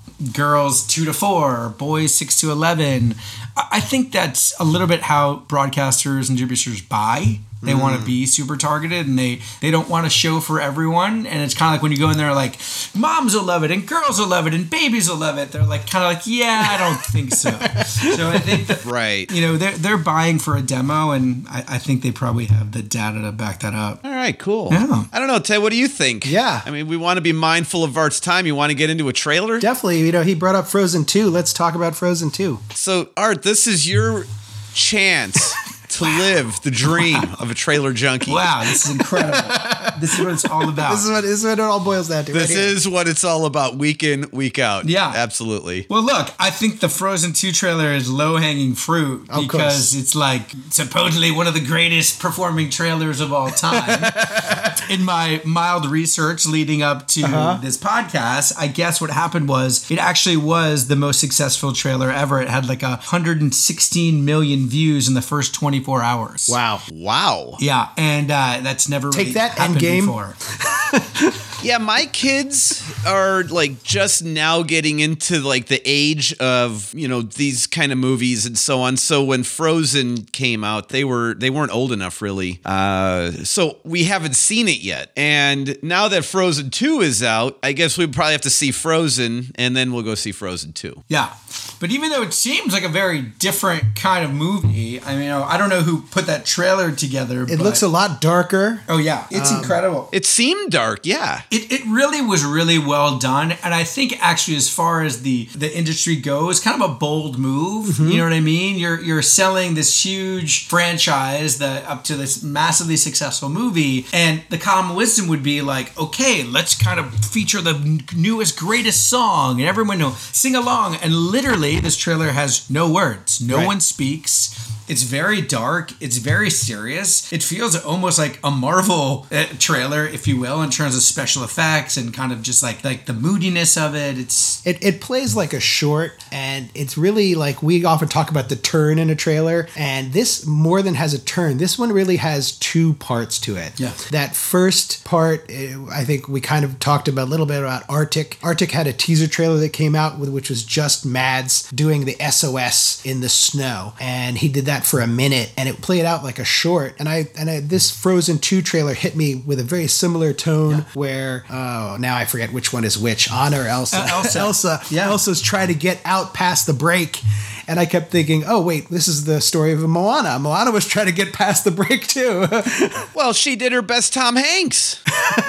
girls 2 to 4, boys 6 to 11. I think that's a little bit how broadcasters and distributors buy. They want to be super targeted, and they don't want to show for everyone. And it's kind of like when you go in there, like moms will love it, and girls will love it, and babies will love it. They're like kind of like, yeah, I don't think so. So I think that, right, you know, they're buying for a demo, and I think they probably have the data to back that up. All right, cool. Yeah. I don't know, Ted, what do you think? Yeah. I mean, we want to be mindful of Art's time. You want to get into a trailer? Definitely. You know, he brought up Frozen 2. Let's talk about Frozen 2. So, Art, this is your chance to live the dream of a trailer junkie. Wow, this is incredible. This is what it's all about. This is what it all boils down to. This right here. is what it's all about, week in, week out. Yeah. Absolutely. Well, look, I think the Frozen 2 trailer is low-hanging fruit Of because course. it's like supposedly one of the greatest performing trailers of all time. In my mild research leading up to this podcast, I guess what happened was it actually was the most successful trailer ever. It had like 116 million views in the first 24 hours. Wow. Yeah, and that's never Take really that, happened Endgame. before. Yeah, my kids are like just now getting into like the age of, you know, these kind of movies and so on. So when Frozen came out, they weren't old enough really. So we haven't seen it yet. And now that Frozen 2 is out, I guess we probably have to see Frozen and then we'll go see Frozen 2. Yeah. But even though it seems like a very different kind of movie, I mean, I don't know who put that trailer together. It looks a lot darker. Oh, yeah. It's incredible. It seemed dark, yeah. It really was really well done. And I think actually as far as the industry goes, kind of a bold move. You know what I mean? You're selling this huge franchise up to this massively successful movie. And the common wisdom would be like, okay, let's kind of feature the newest, greatest song and everyone will sing along. And literally this trailer has no words. No one speaks. It's very dark. It's very serious. It feels almost like a Marvel trailer, if you will, in terms of special effects and kind of just like the moodiness of it. It plays like a short, and it's really like we often talk about the turn in a trailer, and this more than has a turn. This one really has 2 parts to it. Yeah. That first part, I think we kind of talked about a little bit about Arctic. Arctic had a teaser trailer that came out which was just Mads doing the SOS in the snow, and he did that for a minute, and it played out like a short. And this Frozen 2 trailer hit me with a very similar tone where now I forget which one is which, Anna or Elsa. Elsa. Yeah. Elsa's trying to get out past the break. And I kept thinking, oh, wait, this is the story of Moana. Moana was trying to get past the break, too. Well, she did her best Tom Hanks.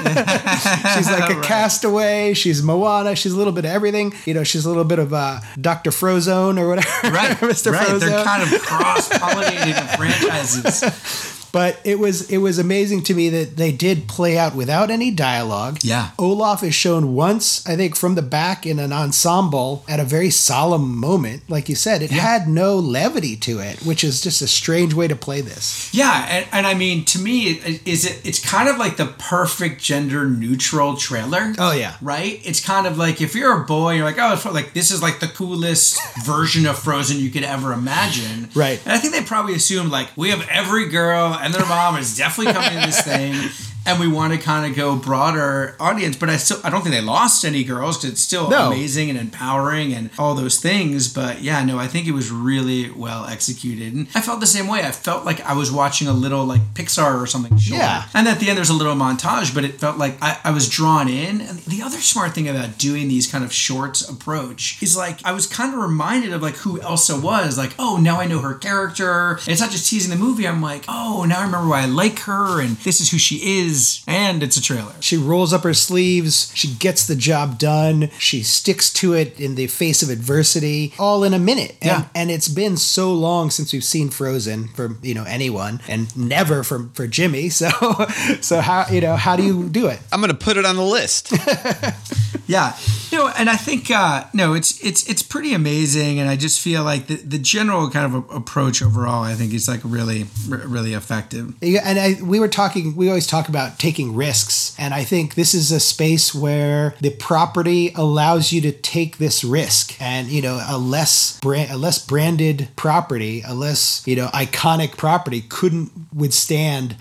She's like a castaway. She's Moana. She's a little bit of everything. You know, she's a little bit of Dr. Frozone or whatever. Right. Mr. Right. Frozone. They're kind of cross-pollinated franchises. But it was amazing to me that they did play out without any dialogue. Yeah. Olaf is shown once, I think, from the back in an ensemble at a very solemn moment. Like you said, it had no levity to it, which is just a strange way to play this. Yeah, and I mean, to me, it's kind of like the perfect gender neutral trailer. Oh, yeah. Right? It's kind of like if you're a boy, you're like, oh, it's like this is like the coolest version of Frozen you could ever imagine. Right. And I think they probably assumed like we have every girl and their mom is definitely coming to this thing. And we want to kind of go broader audience, but I don't think they lost any girls because it's still amazing and empowering and all those things. But yeah, no, I think it was really well executed. And I felt the same way. I felt like I was watching a little like Pixar or something short. Yeah. And at the end, there's a little montage, but it felt like I was drawn in. And the other smart thing about doing these kind of shorts approach is like I was kind of reminded of like who Elsa was. Like, oh, now I know her character. And it's not just teasing the movie. I'm like, oh, now I remember why I like her and this is who she is. And it's a trailer. She rolls up her sleeves. She gets the job done. She sticks to it in the face of adversity, all in a minute. And it's been so long since we've seen Frozen for anyone, and never for Jimmy. So how do you do it? I'm going to put it on the list. Yeah. And I think it's pretty amazing, and I just feel like the general kind of approach overall, I think is like really really effective. Yeah, and we always talk about taking risks, and I think this is a space where the property allows you to take this risk, and a less branded property, a less iconic property couldn't withstand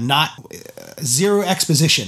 zero exposition.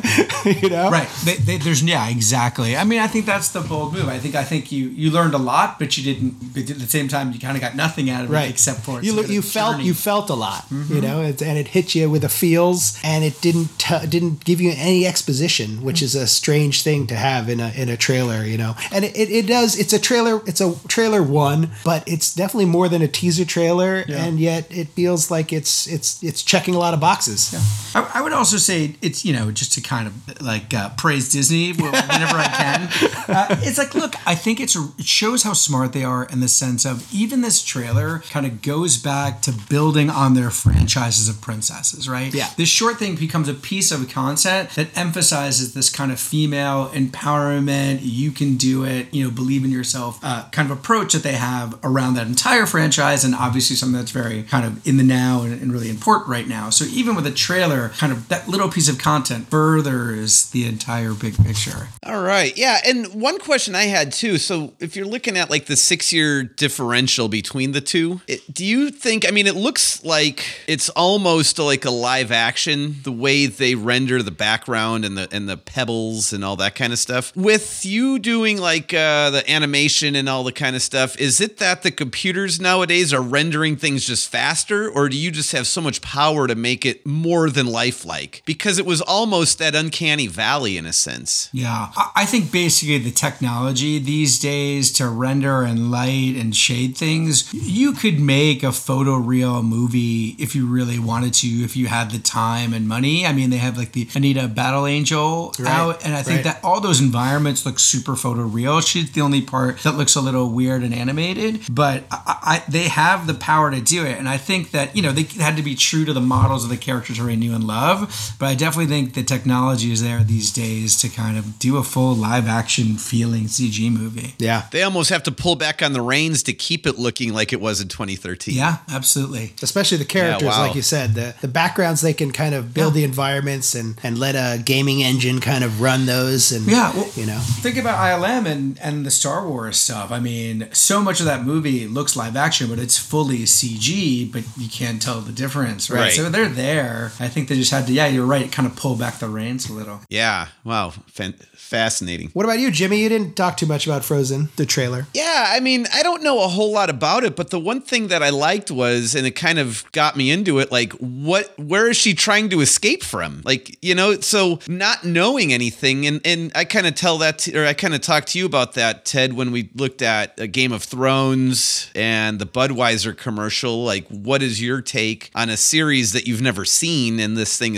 Right. There's exactly. I mean, I think that's the bold move. I think you learned a lot, but you didn't. But at the same time, you kind of got nothing out of it except for you felt a lot, and it hit you with the feels, and it didn't give you any exposition, which is a strange thing to have in a trailer, And it does. It's a trailer. It's a trailer one, but it's definitely more than a teaser trailer, and yet it feels like it's checking a lot of boxes. Yeah. I would also say it's just to kind of like praise Disney whenever I can. It's like, look, I think it shows how smart they are in the sense of even this trailer kind of goes back to building on their franchises of princesses, right? Yeah. This short thing becomes a piece of content that emphasizes this kind of female empowerment, you can do it, believe in yourself kind of approach that they have around that entire franchise, and obviously something that's very kind of in the now and really important right now. So even with a trailer, kind of that little piece of content furthers the entire big picture. All right. Yeah. And one question I had too. So if you're looking at like the 6-year differential between the two, do you think, I mean, it looks like it's almost like a live action, the way they render the background and the pebbles and all that kind of stuff. With you doing like the animation and all the kind of stuff, is it that the computers nowadays are rendering things just faster, or do you just have so much power to make it more than lifelike? Because it was almost that uncanny valley in a sense. Yeah. I think basically the technology these days to render and light and shade things, you could make a photoreal movie if you really wanted to, if you had the time and money. I mean, they have like the Anita Battle Angel out, and I think that all those environments look super photoreal. She's the only part that looks a little weird and animated, but they have the power to do it. And I think that, they had to be true to the models of the characters we knew and love, but I definitely think the technology is there these days to kind of do a full live action feeling CG movie. Yeah. They almost have to pull back on the reins to keep it looking like it was in 2013. Yeah, absolutely. Especially the characters, like you said, the backgrounds, they can kind of build the environments and let a gaming engine kind of run those. And think about ILM and the Star Wars stuff. I mean, so much of that movie looks live action, but it's fully CG, but you can't tell the difference, right? So they're there. I think they just had to, you're right, kind of pull back the reins a little. Yeah. Wow. Fascinating. What about you, Jimmy? You didn't talk too much about Frozen, the trailer. Yeah, I mean, I don't know a whole lot about it, but the one thing that I liked was, and it kind of got me into it, like, where is she trying to escape from? Like, so not knowing anything, and I kind of I kind of talked to you about that, Ted, when we looked at a Game of Thrones and the Budweiser commercial. Like, what is your take on a series that you've never seen, and this thing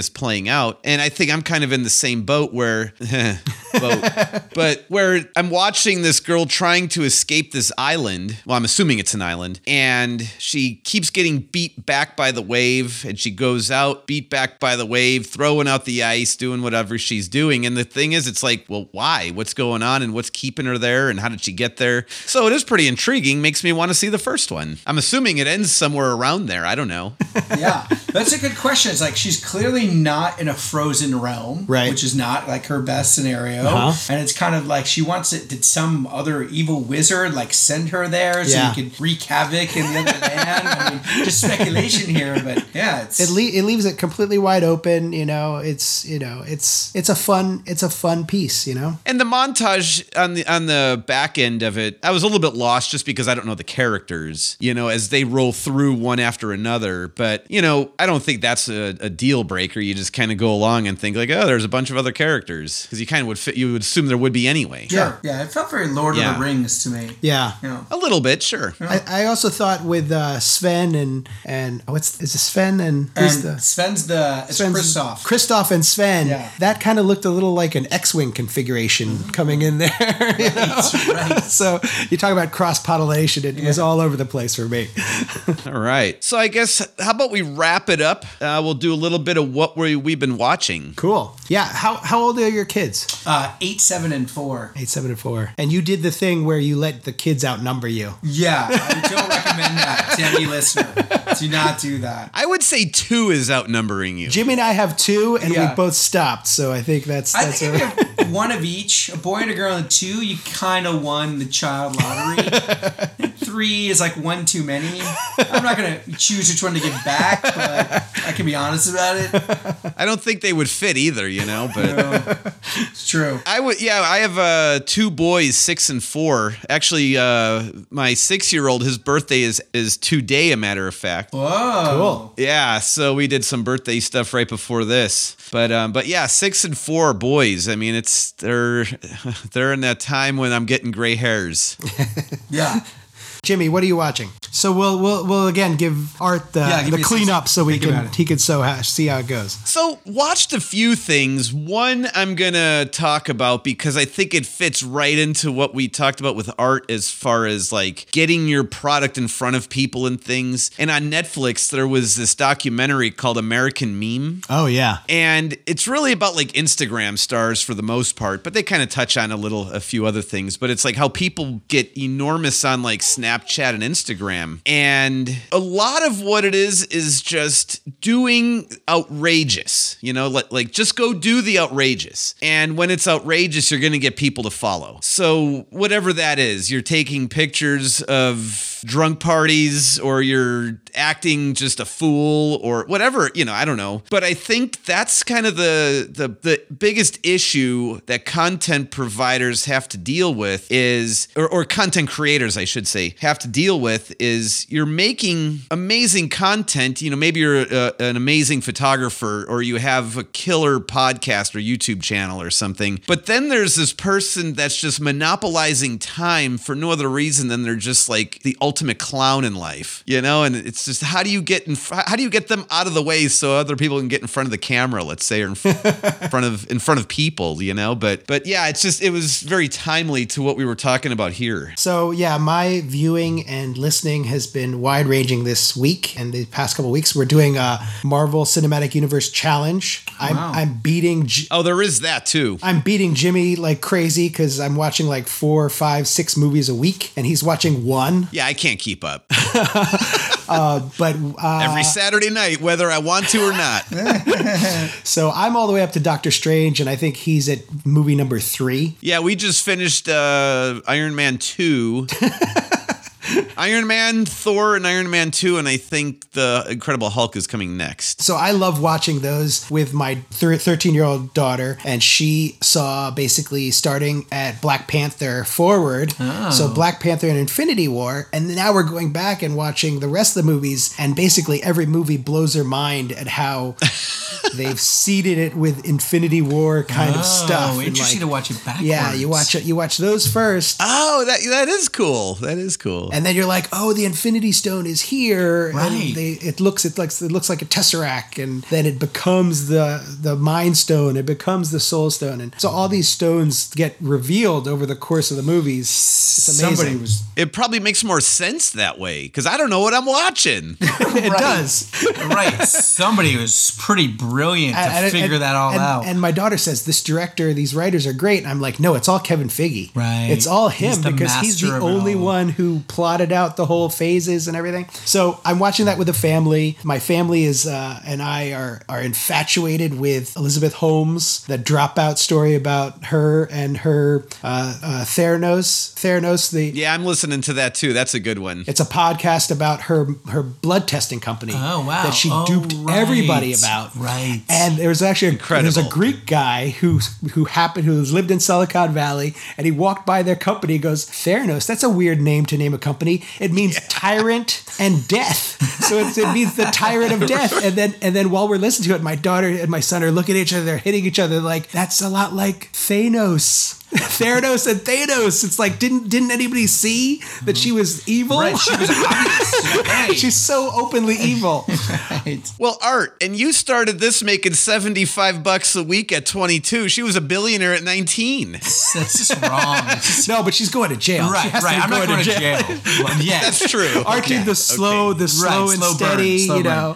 is playing out. And I think I'm kind of in the same boat where, but where I'm watching this girl trying to escape this island. Well, I'm assuming it's an island. And she keeps getting beat back by the wave. And she goes out, beat back by the wave, throwing out the ice, doing whatever she's doing. And the thing is, it's like, well, why? What's going on? And what's keeping her there? And how did she get there? So it is pretty intriguing. Makes me want to see the first one. I'm assuming it ends somewhere around there. I don't know. Yeah, that's a good question. It's like she's clearly not in a frozen realm, right? Which is not like her best scenario. And it's kind of like she wants it. Did some other evil wizard like send her there so you could wreak havoc in the other land? I mean, just speculation here, but yeah, it leaves it completely wide open. It's a fun piece. And the montage on the back end of it, I was a little bit lost just because I don't know the characters. As they roll through one after another. But, I don't think that's a deal breaker. You just kind of go along and think like, oh, there's a bunch of other characters. Because you would assume there would be anyway. Sure. Yeah, it felt very Lord of the Rings to me. Yeah. A little bit, sure. I also thought with Sven and is it Sven and Sven's Kristoff. Kristoff and Sven. Yeah. That kind of looked a little like an X-Wing configuration coming in there. Right. So you talk about cross-pollination. It was all over the place for me. All right. So I guess, how about we wrap it up? We'll do a little bit of what we've been watching. Cool. Yeah. How old are your kids? 8, 7, and 4. 8, 7, and 4. And you did the thing where you let the kids outnumber you. Yeah. I don't recommend that to any listener. Do not do that. I would say 2 is outnumbering you. Jimmy and I have 2, and we both stopped. So I think that's I think if you have one of each, a boy and a girl and 2, you kind of won the child lottery. 3 is like one too many. I'm not going to choose which one to give back, but I can be honest about it. I don't think they would fit either, but no, it's true. I have 2 boys, 6 and 4. Actually, my 6-year-old, his birthday is today, a matter of fact. Whoa. Cool. Yeah, so we did some birthday stuff right before this. But yeah, 6 and 4 are boys. I mean, they're in that time when I'm getting gray hairs. Yeah. Jimmy, what are you watching? So we'll again give Art the cleanup so he can see how it goes. So watched a few things. One I'm gonna talk about because I think it fits right into what we talked about with Art as far as like getting your product in front of people and things. And on Netflix there was this documentary called American Meme. Oh yeah. And it's really about like Instagram stars for the most part, but they kind of touch on a few other things. But it's like how people get enormous on like Snapchat and Instagram. And a lot of what it is just doing outrageous, like just go do the outrageous. And when it's outrageous, you're going to get people to follow. So whatever that is, you're taking pictures of drunk parties or you're acting just a fool or whatever, I don't know. But I think that's kind of the biggest issue that content providers have to deal with is, or content creators, I should say, have to deal with is you're making amazing content. Maybe you're an amazing photographer or you have a killer podcast or YouTube channel or something. But then there's this person that's just monopolizing time for no other reason than they're just like the ultimate clown in life, and it's just how do you get them out of the way so other people can get in front of the camera, let's say, or in front of people, but yeah, it was very timely to what we were talking about here. So yeah, my viewing and listening has been wide ranging this week and the past couple of weeks. We're doing a Marvel Cinematic Universe challenge. I'm beating there is that too. I'm beating Jimmy like crazy because I'm watching like 4, 5, 6 movies a week and he's watching 1. Yeah, I can't keep up. But every Saturday night, whether I want to or not. So I'm all the way up to Doctor Strange, and I think he's at movie number 3. Yeah, we just finished Iron Man 2. Iron Man, Thor, and Iron Man 2, and I think the Incredible Hulk is coming next. So I love watching those with my 13-year-old daughter, and she saw basically starting at Black Panther forward. Oh. So Black Panther and Infinity War, and now we're going back and watching the rest of the movies, and basically every movie blows her mind at how they've seeded it with Infinity War kind of stuff. Oh, interesting to watch it backwards. Yeah, you watch those first. Oh, that is cool. That is cool. And then you're like, oh, the Infinity Stone is here. Right. And it looks like a tesseract, and then it becomes the Mind Stone. It becomes the Soul Stone, and so all these stones get revealed over the course of the movies. It's amazing. It probably makes more sense that way because I don't know what I'm watching. It does. Right. Somebody was pretty brilliant to figure that all out. And my daughter says, this director, these writers are great. And I'm like, no, it's all Kevin Feige. Right. It's all him He's the because he's the master of it only all. one who plotted out the whole phases and everything. So I'm watching that with the family. My family is and I are infatuated with Elizabeth Holmes, the Dropout story about her and her Theranos. Yeah, I'm listening to that too. That's a good one. It's a podcast about her blood testing company. Oh, wow. That she duped right. everybody about. Right. And there was actually Incredible. there's a Greek guy who lived in Silicon Valley, and he walked by their company. He goes, Theranos, that's a weird name to name a company. It means tyrant and death. So it means the tyrant of death. And then while we're listening to it, my daughter and my son are looking at each other, they're hitting each other like, that's a lot like Thanos. Theranos and Thanos. It's like, didn't anybody see that she was evil? Right, she was obvious. Right. She's so openly evil. Right. Well, Art, and you started this making $75 a week at 22. She was a billionaire at 19. That's just wrong. No, but she's going to jail. She Right, has right. to I'm not go going to jail. Well, yes. That's true. Aren't you the slow Okay. and slow steady, burn, you know?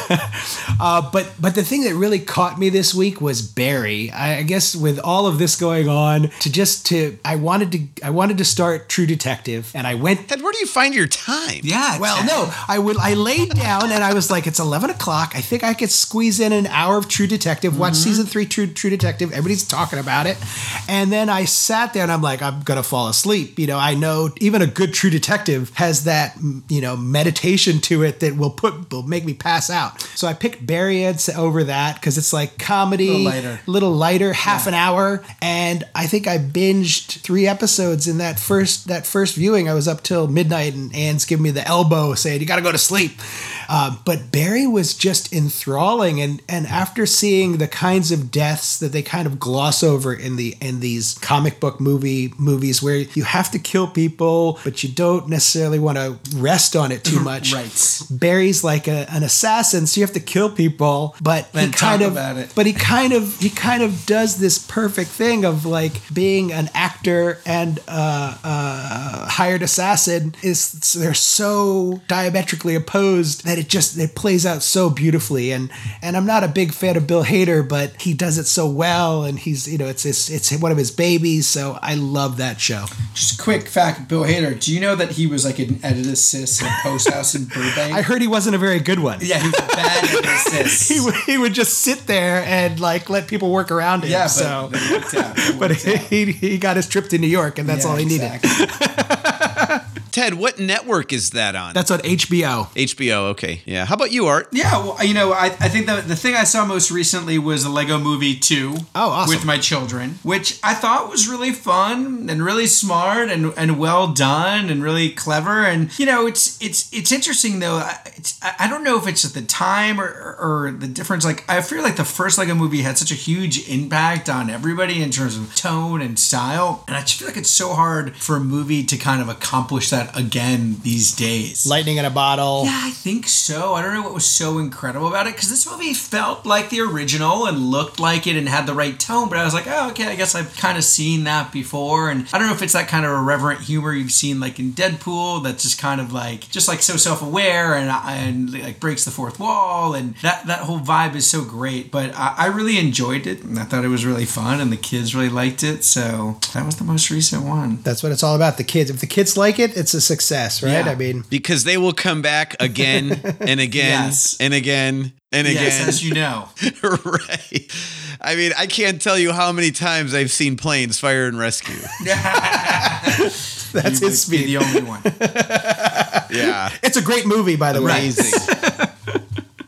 But the thing that really caught me this week was Barry. I guess with all of this going on, I wanted to start True Detective, and I went. Ted, where do you find your time? Yeah. Well, no, I laid down and I was like, it's 11 o'clock. I think I could squeeze in an hour of True Detective, watch season 3 True Detective. Everybody's talking about it. And then I sat there and I'm like, I'm going to fall asleep. You know, I know even a good True Detective has that, meditation to it that will make me pass out. So I picked Barry over that because it's like comedy, little lighter, half an hour. And I think I binged 3 episodes in that first viewing. I was up till midnight and Anne's giving me the elbow saying, you got to go to sleep. But Barry was just enthralling. And after seeing the kinds of deaths that they kind of gloss over in these comic book movies where you have to kill people, but you don't necessarily want to rest on it too much. Right. Barry's like an assassin, so you have to kill people, but he kind of does this perfect thing of like being an actor and hired assassin. They're so diametrically opposed that it plays out so beautifully. And I'm not a big fan of Bill Hader, but he does it so well, and he's it's one of his babies, so I love that show. Just a quick fact, Bill Hader. Do you know that he was like an edit assist at Post House in Burbank? I heard he wasn't a very good one. Yeah, he was a bad edit assist. he would just sit there and like let people work around him. Yeah, so. but it worked out. But he got his trip to New York, and that's all he needed. Ted, what network is that on? That's on HBO. HBO, okay. Yeah. How about you, Art? Yeah, well, I think the thing I saw most recently was the Lego Movie 2. Oh, awesome. With my children, which I thought was really fun and really smart and well done and really clever. And, it's interesting, though. I don't know if it's at the time or the difference. Like, I feel like the first Lego Movie had such a huge impact on everybody in terms of tone and style. And I just feel like it's so hard for a movie to kind of accomplish that again these days. Lightning in a bottle. Yeah, I think so. I don't know what was so incredible about it, because this movie felt like the original and looked like it and had the right tone, but I was like, oh, okay, I guess I've kind of seen that before. And I don't know if it's that kind of irreverent humor you've seen like in Deadpool that's just kind of like so self-aware and like breaks the fourth wall, and that whole vibe is so great. But I really enjoyed it, and I thought it was really fun, and the kids really liked it, so that was the most recent one. That's what it's all about, the kids. If the kids like it, it's a success, right? Yeah. I mean, Because they will come back again and again Yes. and again and again. Yes, as you know. Right. I mean, I can't tell you how many times I've seen Planes Fire and Rescue. that's You his would be speed. the only one. Yeah. It's a great movie, by the way. Amazing.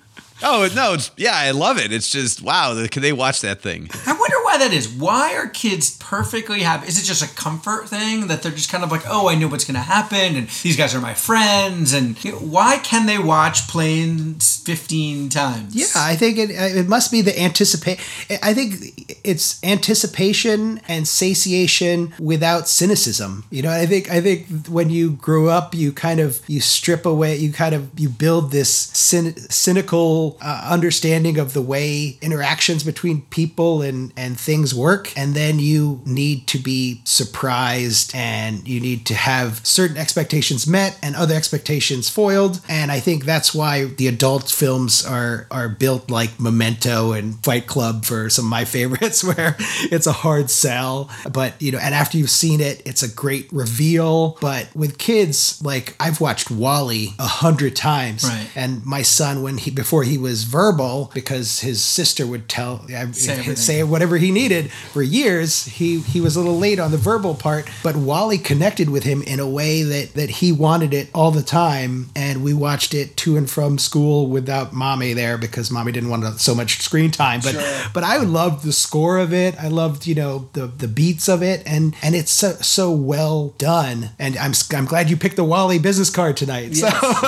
Oh, no, I love it. It's just, wow, can they watch that thing? I wonder why that is. Why are kids perfectly happy? Is it just a comfort thing that they're just kind of like, oh, I know what's going to happen, and these guys are my friends, and why can they watch Planes 15 times? Yeah, I think it must be the I think it's anticipation and satiation without cynicism. I think when you grow up, you strip away, you build this cynical understanding of the way interactions between people and things work, and then you need to be surprised, and you need to have certain expectations met and other expectations foiled. And I think that's why the adult films are built like Memento and Fight Club for some of my favorites, where it's a hard sell, but and after you've seen it, it's a great reveal. But with kids, like, I've watched WALL-E 100 times, right. And my son, before he was verbal, because his sister would say whatever he needed for years, he was a little late on the verbal part, but WALL-E connected with him in a way that he wanted it all the time, and we watched it to and from school without mommy there, because mommy didn't want so much screen time. But sure. But I loved the score of it. I loved the beats of it, and it's so well done. And I'm glad you picked the WALL-E business card tonight. Yes,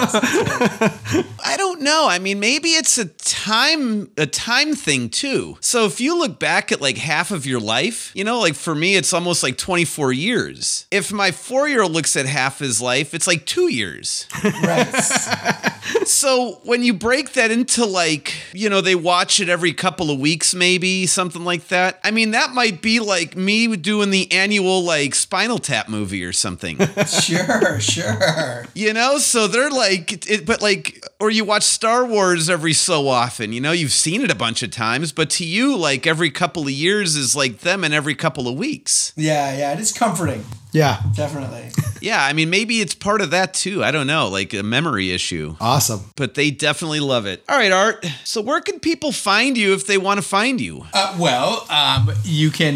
So. I don't know. I mean, maybe it's a time thing too. So if you look back at like half of your life, like for me, it's almost like 24 years. If my 4-year-old looks at half his life, it's like 2 years. Right. So when you break that into like, they watch it every couple of weeks, maybe something like that. I mean, that might be like me doing the annual like Spinal Tap movie or something. Sure. So they're like, but like, or you watch Star Wars every so often, you've seen it a bunch of times, but to you, like every couple of years is like them in every couple of weeks. Yeah, it is comforting. Yeah, definitely. Yeah, I mean, maybe it's part of that too. I don't know, like a memory issue. Awesome. But they definitely love it. All right, Art. So where can people find you if they want to find you? You can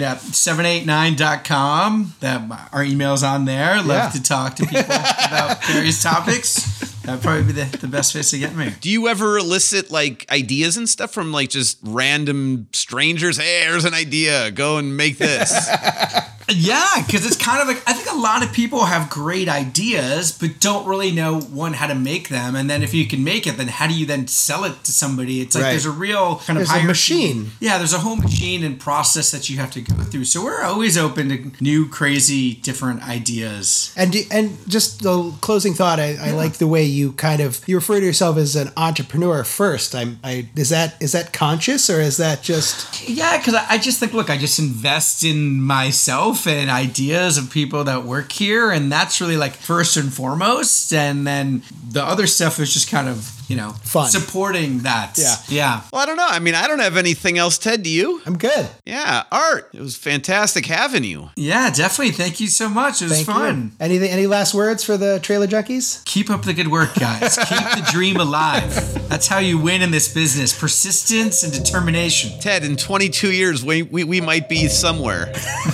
789.com. Our email's on there. Love to talk to people about various topics. That'd probably be the best place to get me. Do you ever elicit like ideas and stuff from like just random strangers? Hey, here's an idea. Go and make this. Yeah, because it's kind of like, I think a lot of people have great ideas, but don't really know, how to make them. And then if you can make it, then how do you then sell it to somebody? It's like There's a real kind of a machine. Yeah, there's a whole machine and process that you have to go through. So we're always open to new, crazy, different ideas. And just the closing thought, I like the way you you refer to yourself as an entrepreneur first. Is that conscious, or is that just? Yeah, because I just think, I just invest in myself and ideas of people that work here, and that's really like first and foremost, and then the other stuff is just kind of fun, supporting that. Yeah. Well, I don't know. I mean, I don't have anything else. Ted, do you? I'm good. Yeah, Art, it was fantastic having you. Yeah, definitely. Thank you so much. It was fun. Any last words for the Trailer Junkies? Keep up the good work, guys. Keep the dream alive. That's how you win in this business. Persistence and determination. Ted, in 22 years, we might be somewhere.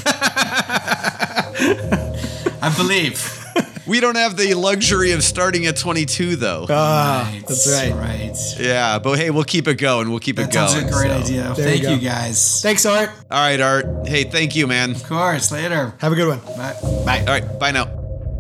I believe. We don't have the luxury of starting at 22, though. Right. That's right. Right. Yeah, but hey, we'll keep it going. That's a great idea. Thank you, guys. Thanks, Art. All right, Art. Hey, thank you, man. Of course. Later. Have a good one. Bye. Bye. All right. Bye now.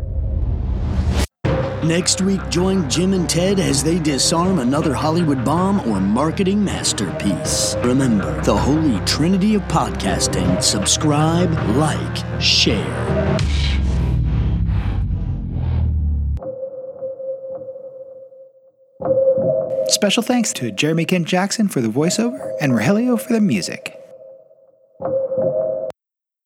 Next week, join Jim and Ted as they disarm another Hollywood bomb or marketing masterpiece. Remember, the holy trinity of podcasting: subscribe, like, share. Special thanks to Jeremy Kent Jackson for the voiceover and Rogelio for the music.